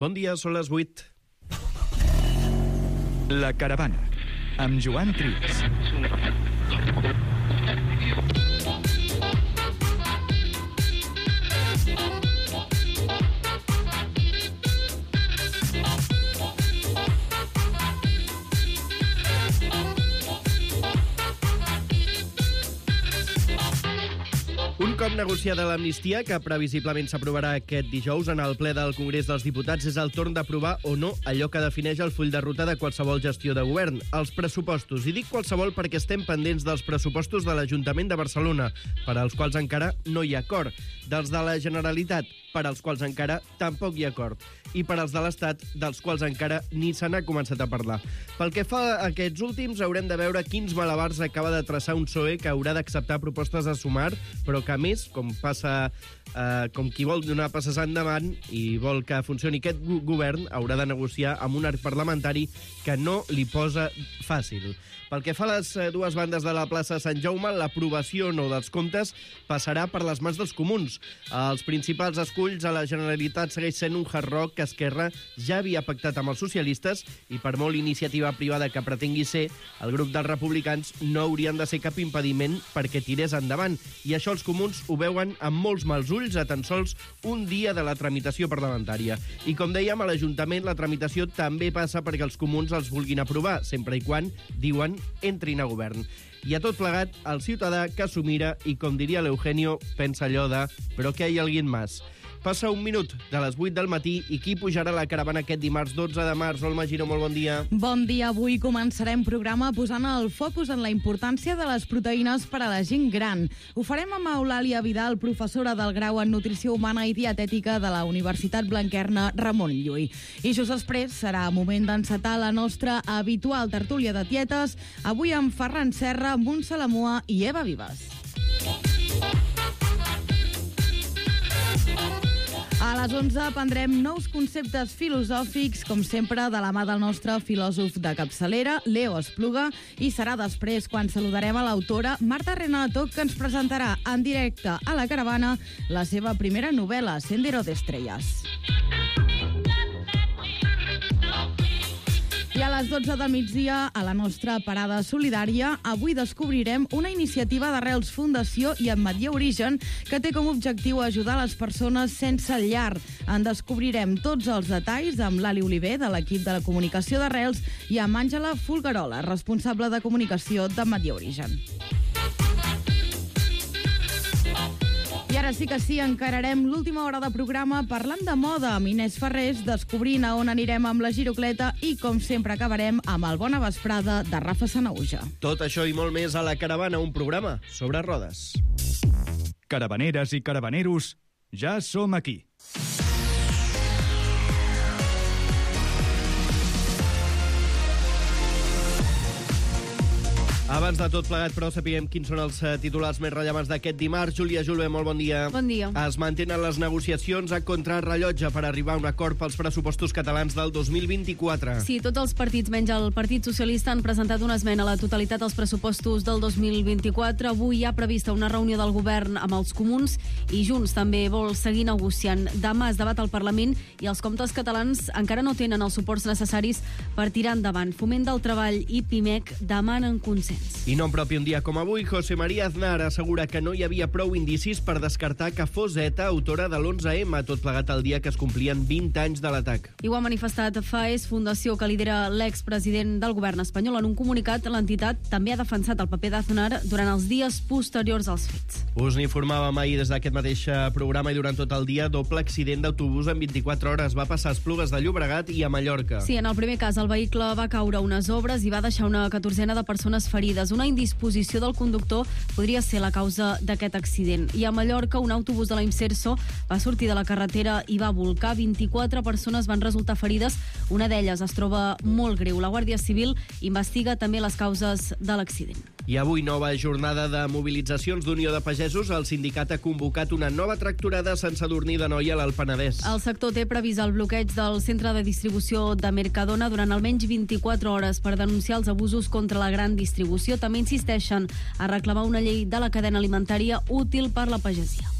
Bon dia, són les 8. La Caravana, amb Joan Trias. Un cop negociada l'amnistia, que previsiblement s'aprovarà aquest dijous en el ple del Congrés dels Diputats, és el torn d'aprovar o no allò que defineix el full de ruta de qualsevol gestió de govern, els pressupostos. I dic qualsevol perquè estem pendents dels pressupostos de l'Ajuntament de Barcelona, per als quals encara no hi ha acord, dels de la Generalitat, per als quals encara tampoc hi ha acord, i per als de l'Estat, dels quals encara ni se n'ha començat a parlar. Pel que fa a aquests últims, haurem de veure quins malabars acaba de traçar un PSOE que haurà d'acceptar propostes a sumar, però que a més, com qui vol donar passes endavant i vol que funcioni aquest govern, haurà de negociar amb un arc parlamentari que no li posa fàcil. Pel que fa a les dues bandes de la plaça Sant Jaume, l'aprovació o no dels comptes passarà per les mans dels comuns. Els principals esculls a la Generalitat segueix sent un hard rock que Esquerra ja havia pactat amb els socialistes i per molt iniciativa privada que pretengui ser, el grup dels republicans no haurien de ser cap impediment perquè tirés endavant. I això els comuns ho veuen amb molts mals ulls a tan sols un dia de la tramitació parlamentària. I com dèiem, a l'Ajuntament la tramitació també passa perquè els comuns els vulguin aprovar, sempre i quan, diuen, entrin a govern. I a tot plegat, el ciutadà que s'ho mira i, com diria l'Eugenio, pensa allò de «però què hi ha alguien más?». Passa un minut de les 8 del matí i qui pujarà a la caravana aquest dimarts 12 de març? Olma Giró, molt bon dia. Bon dia. Avui començarem programa posant el focus en la importància de les proteïnes per a la gent gran. Ho farem amb Eulàlia Vidal, professora del grau en Nutrició Humana i Dietètica de la Universitat Blanquerna Ramon Llull. I just després serà moment d'encetar la nostra habitual tertúlia de tietes, avui amb Ferran Serra, Montse Lamoa i Eva Vives. A les 11 prendrem nous conceptes filosòfics, com sempre, de la mà del nostre filòsof de capçalera, Leo Espluga, i serà després quan saludarem a l'autora Marta Renato, que ens presentarà en directe a la caravana la seva primera novel·la, Sendero de Estrellas. I a les 12 del migdia, a la nostra parada solidària, avui descobrirem una iniciativa d'Arrels Fundació i amb Medier Origen que té com a objectiu ajudar les persones sense llar. En descobrirem tots els detalls amb l'Ali Oliver, de l'equip de la comunicació d'Arrels, i amb Àngela Fulgarola, responsable de comunicació de Medier Origen. I ara sí que sí, encararem l'última hora de programa parlant de moda amb Inés Ferrés, descobrint a on anirem amb la girocleta i, com sempre, acabarem amb el Bona Vesprada de Rafa Sanauja. Tot això i molt més a La Caravana, un programa sobre rodes. Caravaneres i caravaneros, ja som aquí. Abans de tot plegat, però, sapiguem quins són els titulars més rellevants d'aquest dimarts. Júlia Julve, molt bon dia. Bon dia. Es mantenen les negociacions a contrarrellotge per arribar a un acord pels pressupostos catalans del 2024. Sí, tots els partits, menys el Partit Socialista, han presentat una esmena a la totalitat als pressupostos del 2024. Avui hi ha prevista una reunió del govern amb els comuns i Junts també vol seguir negociant. Demà es debat al Parlament i els comptes catalans encara no tenen els suports necessaris per tirar endavant. Foment del Treball i Pimec demanen consens. I no en propi un dia com avui, José María Aznar assegura que no hi havia prou indicis per descartar que fos ETA autora de l'11M, tot plegat el dia que es complien 20 anys de l'atac. I ho ha manifestat FAES, fundació que lidera l'expresident del govern espanyol. En un comunicat, l'entitat també ha defensat el paper d'Aznar durant els dies posteriors als fets. Us n'informàvem ahir des d'aquest mateix programa i durant tot el dia, doble accident d'autobús en 24 hores. Va passar a Esplugues de Llobregat i a Mallorca. Sí, en el primer cas, el vehicle va caure a unes obres i va deixar una 14ena de persones ferides. Una indisposició del conductor podria ser la causa d'aquest accident. I a Mallorca, un autobús de la Imserso va sortir de la carretera i va volcar. 24 persones van resultar ferides. Una d'elles es troba molt greu. La Guàrdia Civil investiga també les causes de l'accident. I avui, nova jornada de mobilitzacions d'Unió de Pagesos. El sindicat ha convocat una nova tractorada Sant Sadurní d'Anoia a l'Alt Penedès. El sector té previst el bloqueig del centre de distribució de Mercadona durant almenys 24 hores per denunciar els abusos contra la gran distribució. També insisteixen a reclamar una llei de la cadena alimentària útil per la pagesia.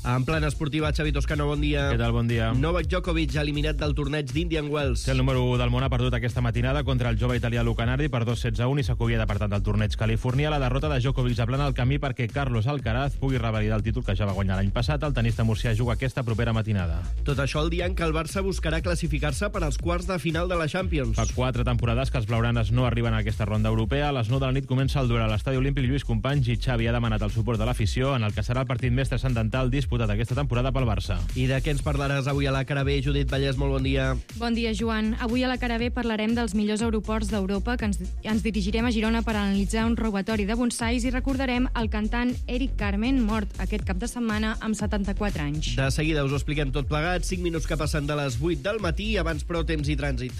En plana esportiva, Xavi Toscano, bon dia. Què tal, bon dia. Novak Djokovic eliminat del torneig d'Indian Wells. El número 1 del món ha perdut aquesta matinada contra el jove italià Luca Nardi per 2-16-1 i s'acomiada per tant del torneig californià. La derrota de Djokovic aplana el camí perquè Carlos Alcaraz pugui revalidar el títol que ja va guanyar l'any passat. El tenista murcià juga aquesta propera matinada. Tot això el dia en què el Barça buscarà classificar-se per als quarts de final de la Champions. Fa 4 temporades que els blaugranes no arriben a aquesta ronda europea. A les 9 de la nit comença el duel a l'Estadi Olímpic Lluís Companys i Xavi ha demanat el suport de l'afició en el que serà el partit més transcendental disputat aquesta temporada pel Barça. I de què ens parlaràs avui a la cara B? Judit Vallès, molt bon dia. Bon dia, Joan. Avui a la cara B parlarem dels millors aeroports d'Europa, que ens dirigirem a Girona per analitzar un robatori de bonsais i recordarem el cantant Eric Carmen, mort aquest cap de setmana amb 74 anys. De seguida us ho expliquem tot plegat, 5 minuts que passen de les 8 del matí, abans però temps i trànsit.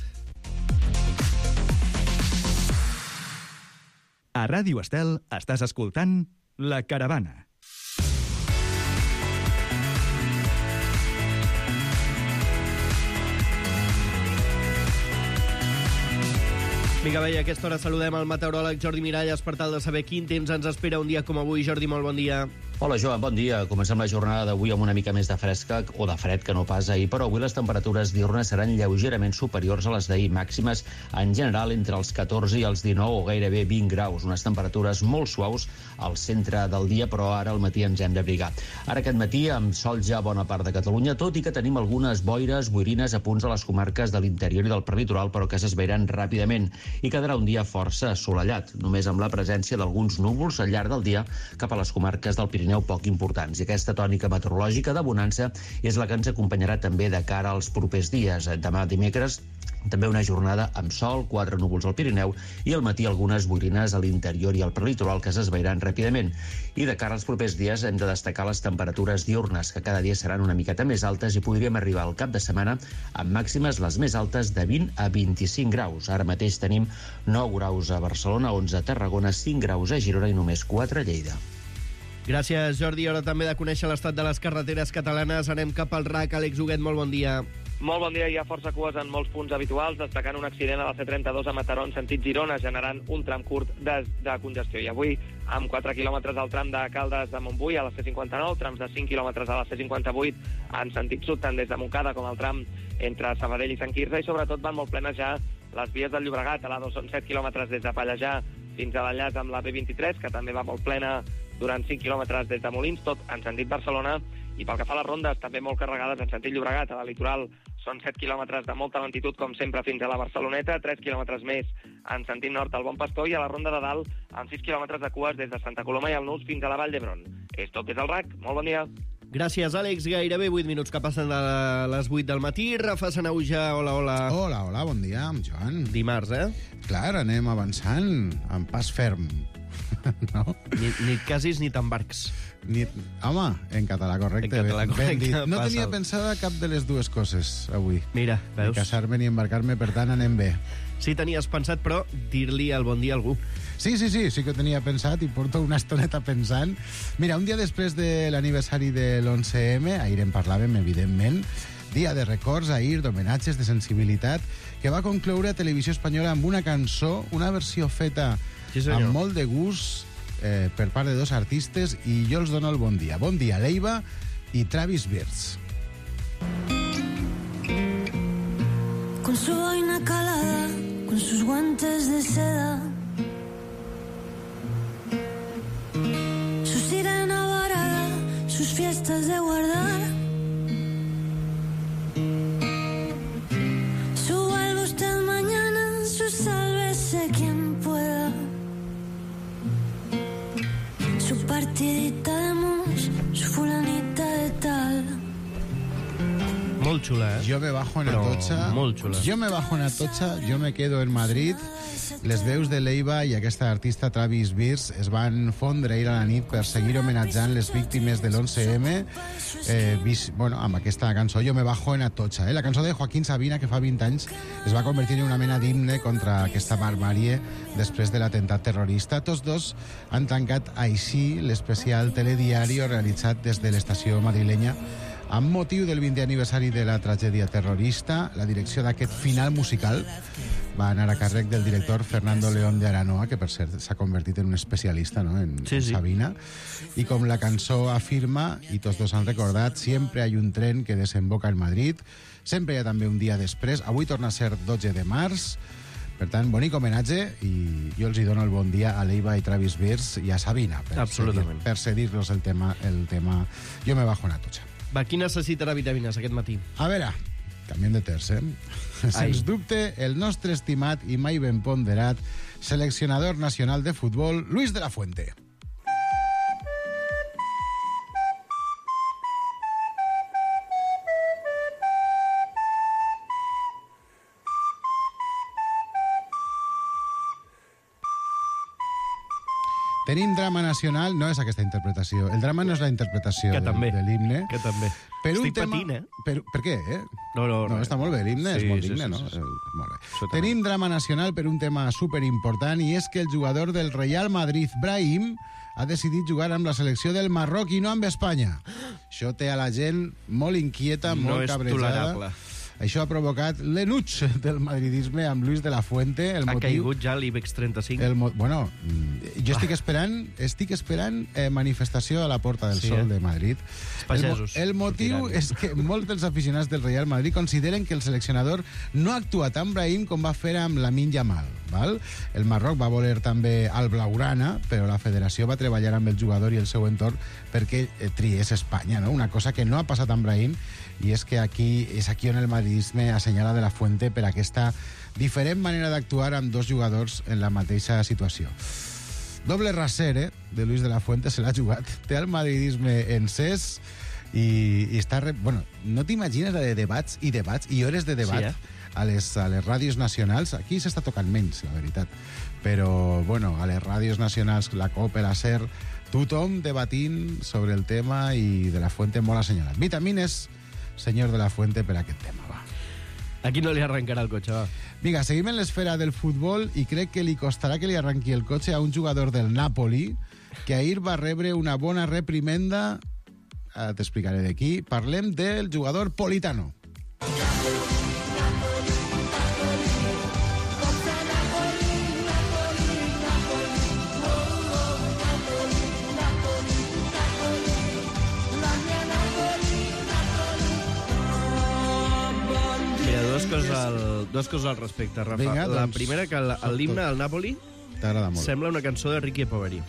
A Ràdio Estel estàs escoltant La Caravana. Vinga, bé, a aquesta hora saludem el meteoròleg Jordi Miralles per tal de saber quin temps ens espera un dia com avui. Jordi, molt bon dia. Hola, Joan, bon dia. Comencem la jornada d'avui amb una mica més de fresca o de fred que no pas ahir, però avui les temperatures diurnes seran lleugerament superiors a les d'ahir, màximes en general entre els 14 i els 19 o gairebé 20 graus. Unes temperatures molt suaus al centre del dia, però ara al matí ens hem d'abrigar. Ara aquest matí amb sol ja a bona part de Catalunya, tot i que tenim algunes boires, boirines a punts a les comarques de l'interior i del prelitoral, però que s'esvairan ràpidament i quedarà un dia força assolellat, només amb la presència d'alguns núvols al llarg del dia cap a les comarques del Pirineu poc importants. I aquesta tònica meteorològica de bonança és la que ens acompanyarà també de cara als propers dies. Demà dimecres també una jornada amb sol, 4 núvols al Pirineu i al matí algunes boirines a l'interior i al prelitoral que s'esvairan ràpidament. I de cara als propers dies hem de destacar les temperatures diurnes, que cada dia seran una miqueta més altes i podríem arribar al cap de setmana amb màximes les més altes de 20 a 25 graus. Ara mateix tenim 9 graus a Barcelona, 11 a Tarragona, 5 graus a Girona i només 4 a Lleida. Gràcies, Jordi. Hora també de conèixer l'estat de les carreteres catalanes. Anem cap al RAC. Àlex Huguet, molt bon dia. Molt bon dia. Hi ha força cues en molts punts habituals, destacant un accident a la C32 a Mataró en sentit Girona, generant un tram curt de congestió. I avui, amb 4 quilòmetres al tram de Caldes de Montbui a la C59, trams de 5 quilòmetres a la C58 en sentit sud, tant des de Montcada com el tram entre Sabadell i Sant Quirze, i sobretot van molt plenes ja les vies del Llobregat. A l'A2 són 7 quilòmetres des de Pallejà fins a l'enllaç amb la B23, que també va molt plena durant 5 quilòmetres des de Molins, tot en sentit Barcelona. I pel que fa a les rondes, també molt carregades en sentit Llobregat. A la litoral són 7 quilòmetres de molta lentitud, com sempre, fins a la Barceloneta, 3 quilòmetres més en sentit nord al Bon Pastor, i a la Ronda de Dalt amb 6 quilòmetres de cues des de Santa Coloma i el Nus fins a la Vall d'Hebron. És tot des del RAC. Molt bon dia. Gràcies, Àlex. Gairebé 8 minuts que passen de les 8 del matí. Rafa Sanauja, hola, hola. Hola, bon dia, Joan. Dimarts, Clar, anem avançant, amb pas ferm. No? Ni et casis ni t'embarcs. Home, en català, correcte. En català, correcte. Ben dit. No tenia pensada cap de les dues coses avui. Mira, veus? Ni casar-me ni embarcar-me, per tant anem bé. Sí, tenies pensat, però dir-li el bon dia a algú. Sí que ho tenia pensat i porto una estoneta pensant. Mira, un dia després de l'aniversari de l'11M, ahir en parlàvem, evidentment, dia de records, ahir, d'homenatges, de sensibilitat, que va concloure a Televisió Espanyola amb una cançó, una versió feta amb molt de gust per part de dos artistes, i jo els dono el bon dia. Bon dia, Leiva i Travis Birds. Con su boina calada, con sus guantes de seda, su sirena varada, sus fiestas de guardar. Suba usted mañana, su sálvese quien pueda. Su partidita de mus, su fulanita de tal. Molt xula, Jo me bajo en Atocha. Molt xula. Jo me bajo en Atocha, jo me quedo en Madrid. Les veus de Leiva i aquesta artista Travis Birds es van fondre ahir a la nit per seguir homenatjant les víctimes de l'11M amb aquesta cançó Jo me bajo en Atocha. La cançó de Joaquín Sabina, que fa 20 anys es va convertir en una mena d'himne contra aquesta barbàrie després de l'atemptat terrorista. Tots dos han tancat així l'especial telediari realitzat des de l'estació madrilenya amb motiu del 20è aniversari de la tragèdia terrorista. La direcció d'aquest final musical va anar a càrrec del director Fernando León de Aranoa, que per cert s'ha convertit en un especialista, ¿no?, en Sabina. I com la cançó afirma, i tots dos han recordat, siempre hay un tren que desemboca en Madrid, sempre hi ha també un dia després. Avui torna a ser 12 de març. Per tant, bonic homenatge, i jo els hi dono el bon dia a Leiva i Travis Beers i a Sabina per cedir-los el tema Jo me bajo una tocha. Va, qui necessitarà vitamines aquest matí? A veure, canviem de terç, Sens dubte, el nostre estimat i mai ben ponderat seleccionador nacional de futbol, Luis de la Fuente. Tenim drama nacional, no és aquesta interpretació. El drama no és la interpretació de l'himne. Que també. Estic patint, Per què, No, està molt bé, l'himne és molt digne, no? Molt bé. Tenim drama nacional per un tema superimportant, i és que el jugador del Real Madrid, Brahim, ha decidit jugar amb la selecció del Marroc i no amb Espanya. Això té a la gent molt inquieta, molt cabrejada. No és tolerable. Això ha provocat l'enuig del madridisme amb Luis de la Fuente. Ha caigut ja l'IBEX 35. Bueno, jo estic esperant manifestació a la Porta del Sol de Madrid. El motiu és que molts dels aficionats del Real Madrid consideren que el seleccionador no ha actuat amb Brahim com va fer amb Lamine Yamal. El Marroc va voler també al Blaugrana, però la federació va treballar amb el jugador i el seu entorn perquè triés Espanya, no? Una cosa que no ha passat amb Brahim, i és que és aquí on el madridisme assenyala de la Fuente per aquesta diferent manera d'actuar amb dos jugadors en la mateixa situació. Doble raser, de Luis de la Fuente, se l'ha jugat. Té el madridisme encès i està... Bueno, no t'imagines de debats i hores de debat a les ràdios nacionals. Aquí s'està tocant menys, la veritat. Però, bueno, a les ràdios nacionals, la COPE, la SER, tothom debatint sobre el tema, i de la Fuente molt assenyalat. Vitamines, senyor de la Fuente, per aquest tema, va. Aquí no li arrencarà el cotxe, va. Vinga, seguim en l'esfera del futbol, i crec que li costarà que li arrenqui el cotxe a un jugador del Napoli que ahir va rebre una bona reprimenda. T'explicaré de qui. Parlem del jugador Politano. Dues coses al respecte, Rafa. Vinga, la primera, que l'himne del Napoli sembla una cançó de Ricky Poveri.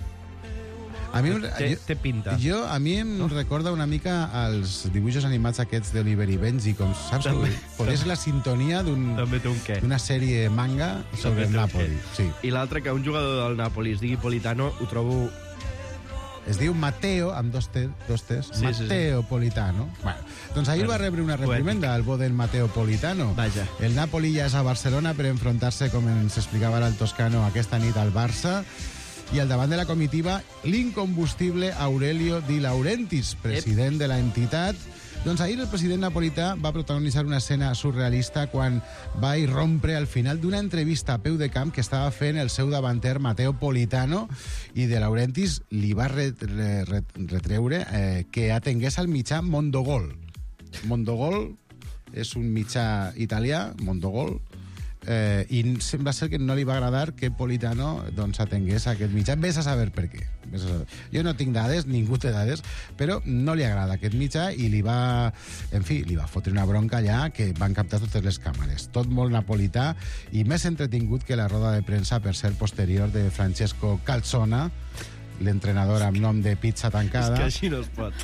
Té pinta. A mi em recorda una mica als dibuixos animats aquests d'Oliver i Benji, com saps? Podria ser la sintonia d'una sèrie manga sobre el Napoli. I l'altre, que un jugador del Napoli es digui Politano, ho trobo... Es diu Matteo, amb dos T's, Matteo Politano. Bueno, doncs ahir va rebre una reprimenda al bo del Matteo Politano. Vaja. El Napoli ja és a Barcelona per enfrontar-se, com ens explicava ara el Toscano, aquesta nit al Barça. I al davant de la comitiva, l'incombustible Aurelio Di Laurentiis, president de la entitat. Doncs ahir el president napolità va protagonitzar una escena surrealista quan va irrompre al final d'una entrevista a peu de camp que estava fent el seu davanter Matteo Politano, i De Laurentiis li va retreure que atengués al mitjà Mondogol. Mondogol és un mitjà italià, Mondogol, i sembla ser que no li va agradar que Politano atengués aquest mitjà. Vés a saber per què. Jo no tinc dades, ningú té dades, però no li agrada aquest mitjà, i li va fotre una bronca allà que van captar totes les càmeres. Tot molt napolità, i més entretingut que la roda de premsa, per ser posterior, de Francesco Calzona, l'entrenador amb nom de pizza tancada. És que així no es pot.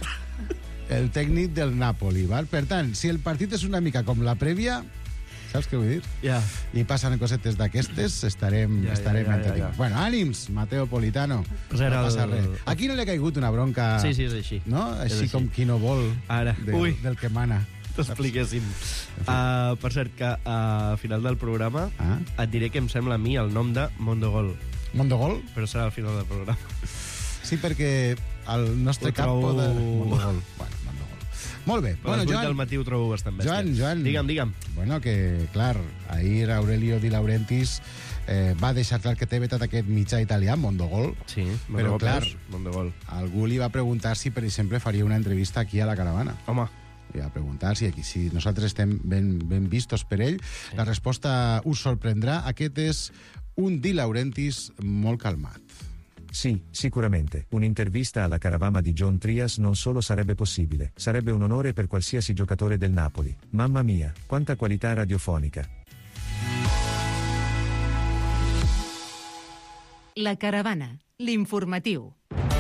El tècnic del Napoli, val? Per tant, si el partit és una mica com la prèvia, saps què vull dir? Ja. I passen cosetes d'aquestes, estarem entretinguts. Bueno, ànims, Matteo Politano. No passa res. Aquí no li ha caigut una bronca... Sí, és així. No? Així com qui no vol del que mana. T'expliquéssim. Per cert, que al final del programa et diré que em sembla a mi el nom de Mondogol. Mondogol? Però serà al final del programa. Sí, perquè el nostre cap pot... Mondogol. Bueno, molt bé. Bueno, Joan, del matí ho trobo bastant bèstia. Joan. Digue'm. Bueno, que, clar, ahir Aurelio Di Laurentiis va deixar clar que té vetat aquest mitjà italià, Mondogol. Sí, però, clar, Mondogol. Algú li va preguntar si, per exemple, faria una entrevista aquí a la caravana. Home, i a preguntar si nosaltres estem ben vistos per ell. La resposta us sorprendrà. Aquest és un Di Laurentiis molt calmat. Sì, sicuramente. Un'intervista alla caravana di John Trias non solo sarebbe possibile, sarebbe un onore per qualsiasi giocatore del Napoli. Mamma mia, quanta qualità radiofonica. La caravana, l'informatiu.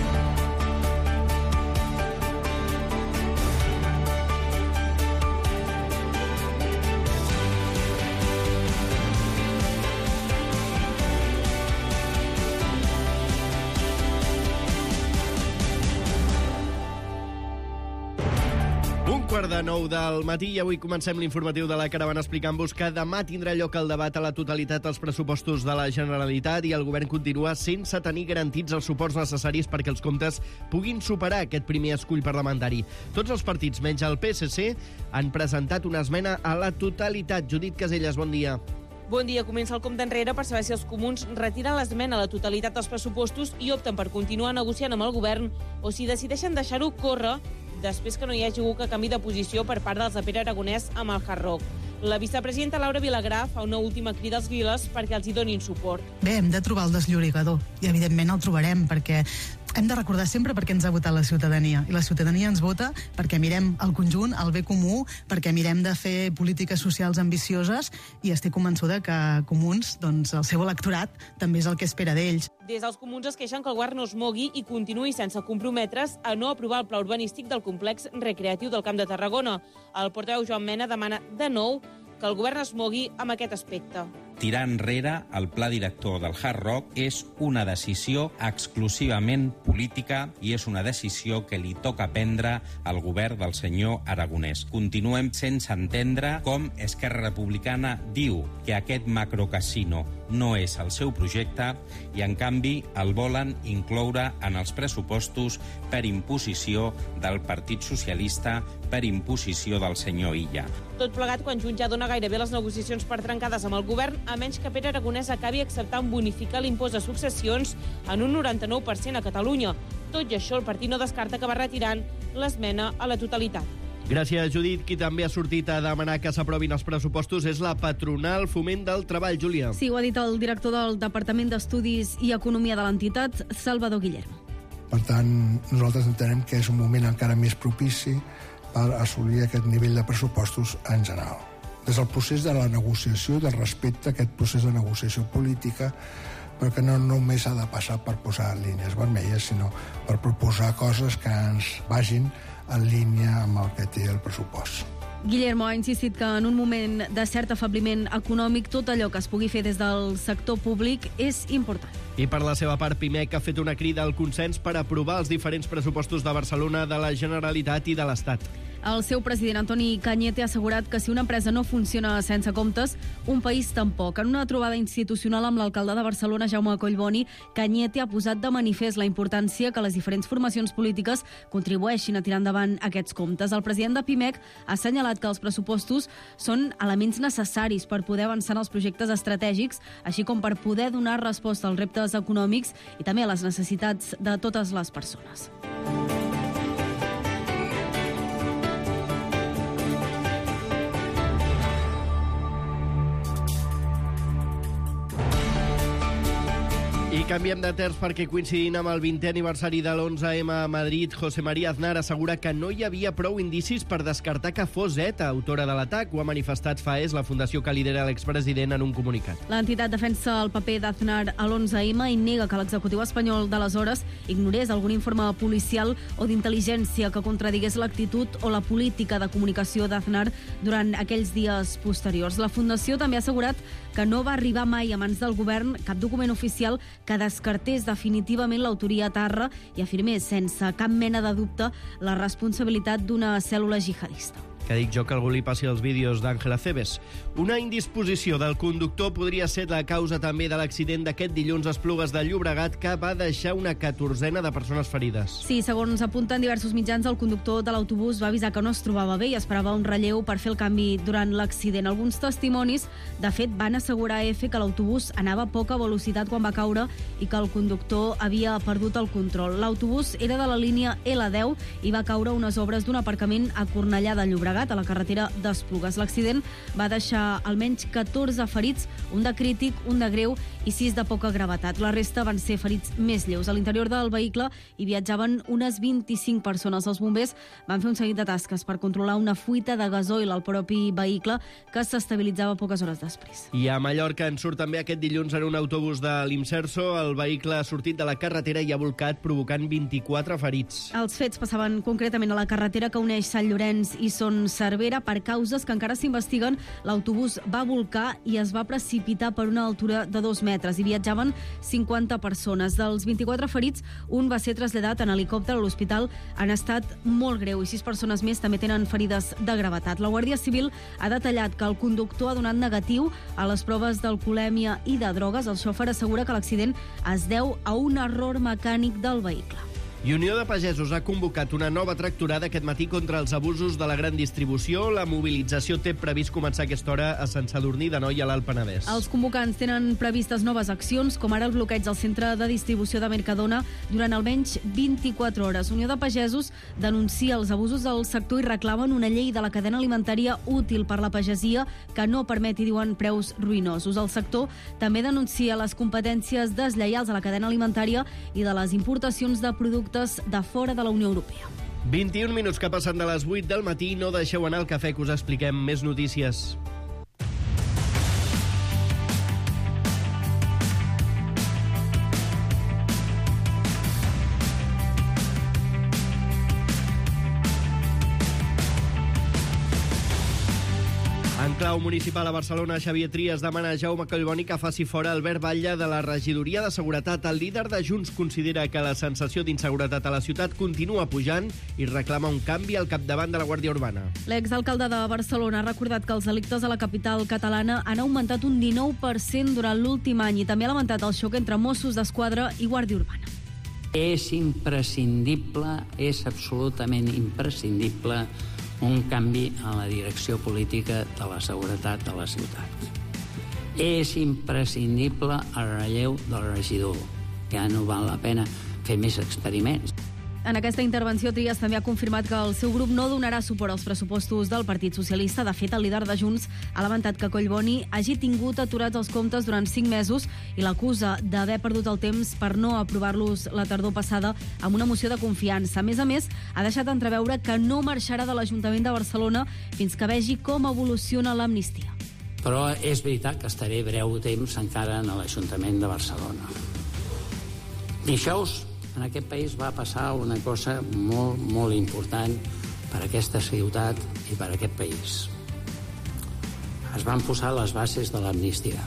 Quart de 9 del matí i avui comencem l'informatiu de la caravana explicant-vos que demà tindrà lloc el debat a la totalitat dels pressupostos de la Generalitat i el govern continua sense tenir garantits els suports necessaris perquè els comptes puguin superar aquest primer escull parlamentari. Tots els partits, menys el PSC, han presentat una esmena a la totalitat. Judit Caselles, bon dia. Bon dia. Comença el compte enrere per saber si els comuns retiren l'esmena a la totalitat dels pressupostos i opten per continuar negociant amb el govern o si decideixen deixar-ho córrer després que no hi hagi hagut canvi de posició per part dels de Pere Aragonès amb el Hard Rock. La vicepresidenta Laura Vilagrà fa una última crida als Viles perquè els hi donin suport. Bé, hem de trobar el desllorigador i evidentment el trobarem perquè hem de recordar sempre per què ens ha votat la ciutadania. I la ciutadania ens vota perquè mirem el conjunt, el bé comú, perquè mirem de fer polítiques socials ambicioses i estic convençuda que Comuns, doncs el seu electorat, també és el que espera d'ells. Des dels comuns es queixen que el govern no es mogui i continuï sense comprometre's a no aprovar el pla urbanístic del complex recreatiu del Camp de Tarragona. El portaveu Joan Mena demana de nou que el govern es mogui amb aquest aspecte. Tirar enrere el pla director del Hard Rock és una decisió exclusivament política i és una decisió que li toca prendre al govern del senyor Aragonès. Continuem sense entendre com Esquerra Republicana diu que aquest macrocasino no és el seu projecte i, en canvi, el volen incloure en els pressupostos per imposició del Partit Socialista, per imposició del senyor Illa. Tot plegat quan Junts ja dona gairebé les negociacions per trencades amb el govern, a menys que Pere Aragonès acabi acceptant bonificar l'impost de successions en un 99% a Catalunya. Tot i això, el partit no descarta acabar retirant l'esmena a la totalitat. Gràcies, Judit. Qui també ha sortit a demanar que s'aprovin els pressupostos és la patronal Foment del Treball. Júlia. Sí, ho ha dit el director del Departament d'Estudis i Economia de l'entitat, Salvador Guillermo. Per tant, nosaltres entenem que és un moment encara més propici per assolir aquest nivell de pressupostos en general. Des del procés de la negociació, del respecte a aquest procés de negociació política, perquè no només ha de passar per posar línies vermelles, sinó per proposar coses que ens vagin en línia amb el que té el pressupost. Guillermo ha insistit que en un moment de cert afebliment econòmic tot allò que es pugui fer des del sector públic és important. I per la seva part, Pimec ha fet una crida al consens per aprovar els diferents pressupostos de Barcelona, de la Generalitat i de l'Estat. El seu president, Antoni Cañete, ha assegurat que si una empresa no funciona sense comptes, un país tampoc. En una trobada institucional amb l'alcalde de Barcelona, Jaume Collboni, Cañete ha posat de manifest la importància que les diferents formacions polítiques contribueixin a tirar endavant aquests comptes. El president de Pimec ha assenyalat que els pressupostos són elements necessaris per poder avançar en els projectes estratègics, així com per poder donar resposta als reptes econòmics i també a les necessitats de totes les persones. I canviem de terç perquè coincidint amb el 20è aniversari de l'11M a Madrid, José María Aznar assegura que no hi havia prou indicis per descartar que fos ETA autora de l'atac. Ho ha manifestat FAES, la fundació que lidera l'expresident, en un comunicat. L'entitat defensa el paper d'Aznar a l'11M i nega que l'executiu espanyol d'aleshores ignorés algun informe policial o d'intel·ligència que contradigués l'actitud o la política de comunicació d'Aznar durant aquells dies posteriors. La fundació també ha assegurat que no va arribar mai a mans del govern cap document oficial que descartés definitivament l'autoria etarra i afirmés sense cap mena de dubte la responsabilitat d'una cèl·lula jihadista. Que dic jo que algú li passi els vídeos d'Àngela Cebes. Una indisposició del conductor podria ser la causa també de l'accident d'aquest dilluns a Esplugues de Llobregat, que va deixar una 14a de persones ferides. Sí, segons apunten diversos mitjans, el conductor de l'autobús va avisar que no es trobava bé i esperava un relleu per fer el canvi durant l'accident. Alguns testimonis, de fet, van assegurar a EFE que l'autobús anava a poca velocitat quan va caure i que el conductor havia perdut el control. L'autobús era de la línia L10 i va caure a unes obres d'un aparcament a Cornellà de Llobregat, a la carretera d'Esplugues. L'accident va deixar almenys 14 ferits, un de crític, un de greu i 6 de poca gravetat. La resta van ser ferits més lleus. A l'interior del vehicle hi viatjaven unes 25 persones. Els bombers van fer un seguit de tasques per controlar una fuita de gasoil al propi vehicle, que s'estabilitzava poques hores després. I a Mallorca en surt també aquest dilluns en un autobús de l'Imserso. El vehicle ha sortit de la carretera i ha volcat, provocant 24 ferits. Els fets passaven concretament a la carretera que uneix Sant Llorenç i Son Cervera. Per causes que encara s'investiguen, l'autobús va volcar i es va precipitar per una altura de 2 metres. Hi viatjaven 50 persones. Dels 24 ferits, un va ser traslladat en helicòpter a l'hospital en estat molt greu i 6 persones més també tenen ferides de gravetat. La Guàrdia Civil ha detallat que el conductor ha donat negatiu a les proves d'alcoholèmia i de drogues. El xòfer assegura que l'accident es deu a un error mecànic del vehicle. I Unió de Pagesos ha convocat una nova tractorada aquest matí contra els abusos de la gran distribució. La mobilització té previst començar a aquesta hora a Sant Sadurní d'Anoia, a l'Alt Penedès. Els convocants tenen previstes noves accions, com ara el bloqueig del centre de distribució de Mercadona durant almenys 24 hores. Unió de Pagesos denuncia els abusos del sector i reclamen una llei de la cadena alimentària útil per la pagesia que no permeti, diuen, preus ruïnosos. El sector també denuncia les competències deslleials a la cadena alimentària i de les importacions de productes de fora de la Unió Europea. 21 minuts que passen de les 8 del matí. No deixeu anar el cafè, que us expliquem més notícies. En clau municipal a Barcelona, Xavier Trias demana a Jaume Collboni que faci fora Albert Batlle de la regidoria de Seguretat. El líder de Junts considera que la sensació d'inseguretat a la ciutat continua pujant i reclama un canvi al capdavant de la Guàrdia Urbana. L'exalcalde de Barcelona ha recordat que els delictes a la capital catalana han augmentat un 19% durant l'últim any i també ha lamentat el xoc entre Mossos d'Esquadra i Guàrdia Urbana. És imprescindible, és absolutament imprescindible un canvi en la direcció política de la seguretat de la ciutat. És imprescindible el relleu del regidor. Ja no val la pena fer més experiments. En aquesta intervenció, Trias també ha confirmat que el seu grup no donarà suport als pressupostos del Partit Socialista. De fet, el líder de Junts ha lamentat que Collboni hagi tingut aturats els comptes durant 5 mesos i l'acusa d'haver perdut el temps per no aprovar-los la tardor passada amb una moció de confiança. A més, ha deixat entreveure que no marxarà de l'Ajuntament de Barcelona fins que vegi com evoluciona l'amnistia. Però és veritat que estaré breu temps encara a l'Ajuntament de Barcelona. Dijous, en aquest país va passar una cosa molt, molt important per a aquesta ciutat i per a aquest país. Es van posar les bases de l'amnistia.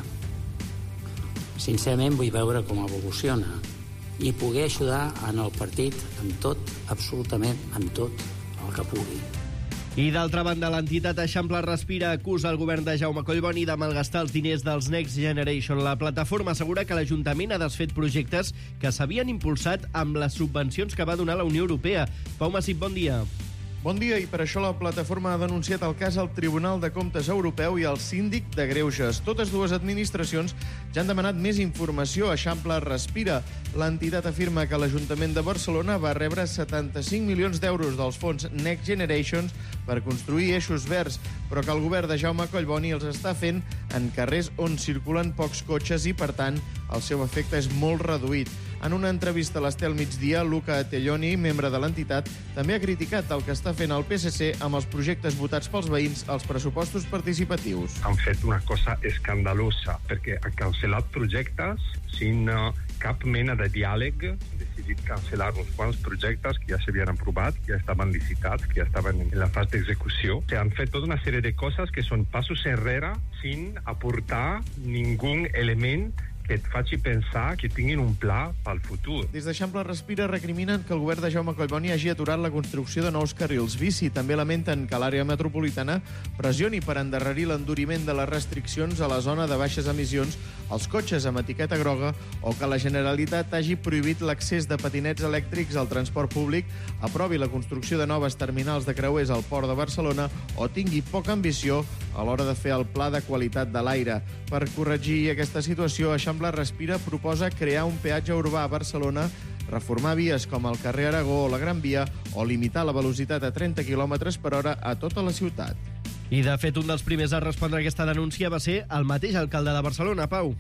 Sincerament vull veure com evoluciona i poder ajudar en el partit amb tot, absolutament amb tot el que pugui. I d'altra banda, l'entitat Eixample Respira acusa el govern de Jaume Collboni de malgastar els diners dels Next Generation. La plataforma assegura que l'Ajuntament ha desfet projectes que s'havien impulsat amb les subvencions que va donar la Unió Europea. Pau Massip, bon dia. Bon dia, i per això la plataforma ha denunciat el cas al Tribunal de Comptes Europeu i al Síndic de Greuges. Totes dues administracions ja han demanat més informació. Eixample Respira. L'entitat afirma que l'Ajuntament de Barcelona va rebre 75 milions d'euros dels fons Next Generations per construir eixos verds, però que el govern de Jaume Collboni els està fent en carrers on circulen pocs cotxes i, per tant, el seu efecte és molt reduït. En una entrevista a l'Estel Migdia, Luca Telloni, membre de l'entitat, també ha criticat el que està fent el PSC amb els projectes votats pels veïns als pressupostos participatius. Han fet una cosa escandalosa, perquè han cancel·lat projectes sin cap mena de diàleg. Han decidit cancel·lar uns quants projectes que ja s'havien aprovat, que ja estaven licitats, que ja estaven en la fase d'execució. Han fet tota una sèrie de coses que són passos enrere sin aportar ningú element que et faci pensar que tinguin un pla pel futur. Des d'Eixample Respira recriminen que el govern de Jaume Collboni hagi aturat la construcció de nous carrils bici. També lamenten que l'àrea metropolitana pressioni per endarrerir l'enduriment de les restriccions a la zona de baixes emissions als cotxes amb etiqueta groga o que la Generalitat hagi prohibit l'accés de patinets elèctrics al transport públic, aprovi la construcció de noves terminals de creuers al Port de Barcelona o tingui poca ambició a l'hora de fer el pla de qualitat de l'aire. Per corregir aquesta situació, Eixample Respira proposa crear un peatge urbà a Barcelona, reformar vies com el carrer Aragó o la Gran Via o limitar la velocitat a 30 km per hora a tota la ciutat. I, de fet, un dels primers a respondre a aquesta denúncia va ser el mateix alcalde de Barcelona, Pau.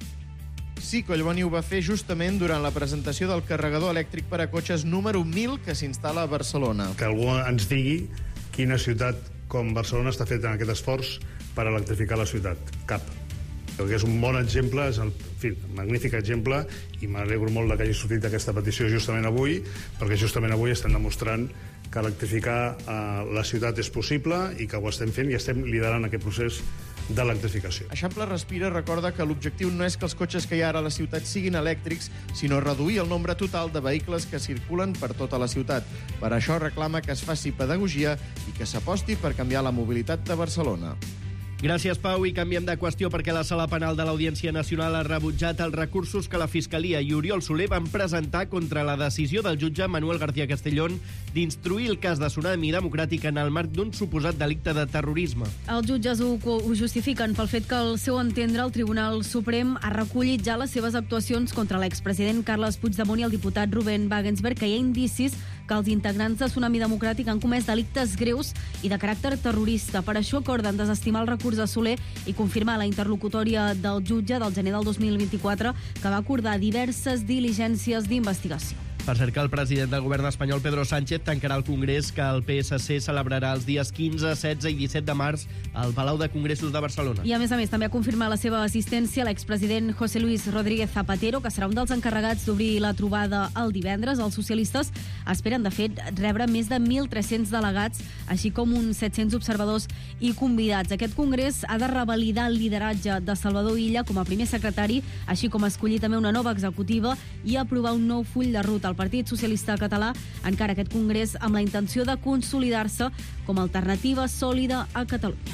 Sí, Collboni ho va fer justament durant la presentació del carregador elèctric per a cotxes número 1000 que s'instal·la a Barcelona. Que algú ens digui quina ciutat com Barcelona està fent aquest esforç per electrificar la ciutat. Cap. Crec que és un bon exemple, és un magnífic exemple, i m'alegro molt que hagi sortit aquesta petició justament avui, perquè justament avui estem demostrant que electrificar la ciutat és possible i que ho estem fent i estem liderant aquest procés d'electrificació. Eixample Respira recorda que l'objectiu no és que els cotxes que hi ha ara a la ciutat siguin elèctrics, sinó reduir el nombre total de vehicles que circulen per tota la ciutat. Per això reclama que es faci pedagogia i que s'aposti per canviar la mobilitat de Barcelona. Gràcies, Pau, i canviem de qüestió perquè la Sala Penal de l'Audiència Nacional ha rebutjat els recursos que la Fiscalia i Oriol Soler van presentar contra la decisió del jutge Manuel García Castellón d'instruir el cas de Tsunami Democràtic en el marc d'un suposat delicte de terrorisme. Els jutges ho justifiquen pel fet que, al seu entendre, el Tribunal Suprem ha recollit ja les seves actuacions contra l'expresident Carles Puigdemont i el diputat Ruben Wagensberg, que hi ha indicis que els integrants de Tsunami Democràtic han comès delictes greus i de caràcter terrorista. Per això acorden desestimar el recurs de Soler i confirmar la interlocutòria del jutge del gener del 2024, que va acordar diverses diligències d'investigació. Per cert, que el president del govern espanyol, Pedro Sánchez, tancarà el congrés que el PSC celebrarà els dies 15, 16 i 17 de març al Palau de Congressos de Barcelona. I, a més, també ha confirmat la seva assistència l'expresident José Luis Rodríguez Zapatero, que serà un dels encarregats d'obrir la trobada el divendres. Els socialistes esperen, de fet, rebre més de 1.300 delegats, així com uns 700 observadors i convidats. Aquest congrés ha de revalidar el lideratge de Salvador Illa com a primer secretari, així com escollir també una nova executiva i aprovar un nou full de ruta. El Partit Socialista Català encara aquest congrés amb la intenció de consolidar-se com a alternativa sòlida a Catalunya.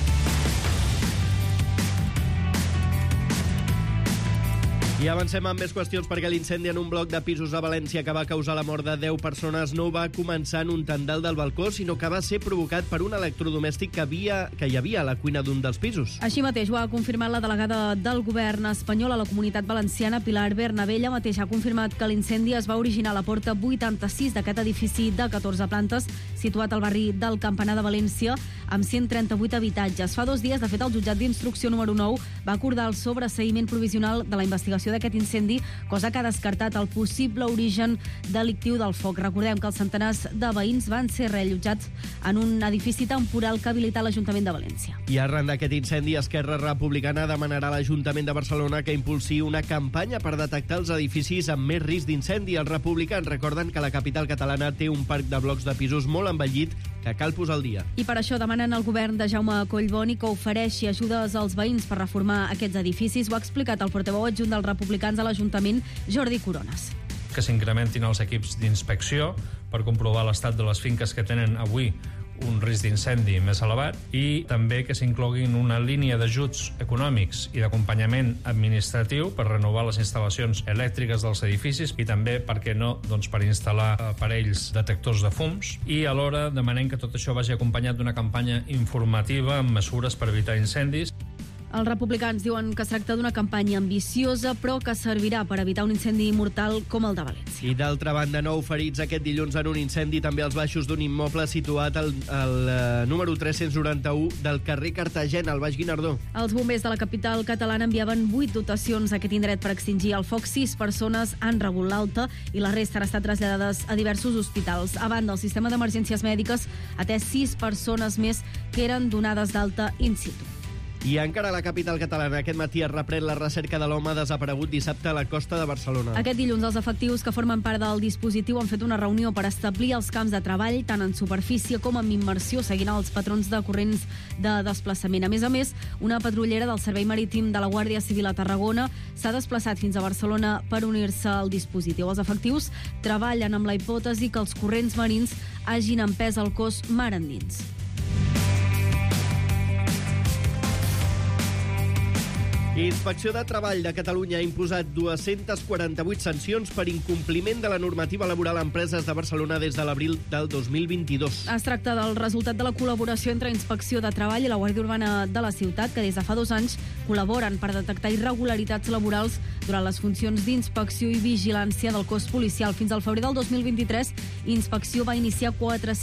I avancem amb més qüestions perquè l'incendi en un bloc de pisos a València que va causar la mort de 10 persones no va començar en un tendal del balcó, sinó que va ser provocat per un electrodomèstic que hi havia a la cuina d'un dels pisos. Així mateix ho ha confirmat la delegada del govern espanyol a la Comunitat Valenciana, Pilar Bernabella. Mateix ha confirmat que l'incendi es va originar a la porta 86 d'aquest edifici de 14 plantes, situat al barri del Campanar de València, amb 138 habitatges. Fa 2 dies, de fet, el jutjat d'instrucció número 9 va acordar el sobreseïment provisional de la investigació d'aquest incendi, cosa que ha descartat el possible origen delictiu del foc. Recordem que els centenars de veïns van ser reallotjats en un edifici temporal que ha habilitat l'Ajuntament de València. I arran d'aquest incendi, Esquerra Republicana demanarà a l'Ajuntament de Barcelona que impulsi una campanya per detectar els edificis amb més risc d'incendi. Els republicans recorden que la capital catalana té un parc de blocs de pisos molt envellit que cal posar al dia. I per això demanen al govern de Jaume Collboni que ofereixi ajudes als veïns per reformar aquests edificis. Ho ha explicat el portaveu adjunt dels republicans a l'Ajuntament, Jordi Corones. Que s'incrementin els equips d'inspecció per comprovar l'estat de les finques que tenen avui un risc d'incendi més elevat i també que s'incloguin una línia d'ajuts econòmics i d'acompanyament administratiu per renovar les instal·lacions elèctriques dels edificis i també, per què no, doncs per instal·lar aparells detectors de fums, i alhora demanem que tot això vagi acompanyat d'una campanya informativa amb mesures per evitar incendis. Els republicans diuen que es tracta d'una campanya ambiciosa, però que servirà per evitar un incendi mortal com el de València. I d'altra banda, 9 ferits aquest dilluns en un incendi també als baixos d'un immoble situat al número 391 del carrer Cartagena, al Baix Guinardó. Els bombers de la capital catalana enviaven 8 dotacions a aquest indret per extingir el foc. 6 persones han rebut l'alta i la resta han estat traslladades a diversos hospitals. A banda, el sistema d'emergències mèdiques ha atès 6 persones més que eren donades d'alta in situ. I encara a la capital catalana, aquest matí es reprèn la recerca de l'home desaparegut dissabte a la costa de Barcelona. Aquest dilluns els efectius que formen part del dispositiu han fet una reunió per establir els camps de treball tant en superfície com en immersió, seguint els patrons de corrents de desplaçament. A més, una patrullera del Servei Marítim de la Guàrdia Civil a Tarragona s'ha desplaçat fins a Barcelona per unir-se al dispositiu. Els efectius treballen amb la hipòtesi que els corrents marins hagin empès el cos mar endins. Inspecció de Treball de Catalunya ha imposat 248 sancions per incompliment de la normativa laboral a empreses de Barcelona des de l'abril del 2022. Es tracta del resultat de la col·laboració entre Inspecció de Treball i la Guàrdia Urbana de la ciutat, que des de fa 2 anys col·laboren per detectar irregularitats laborals durant les funcions d'inspecció i vigilància del cos policial. Fins al febrer del 2023, Inspecció va iniciar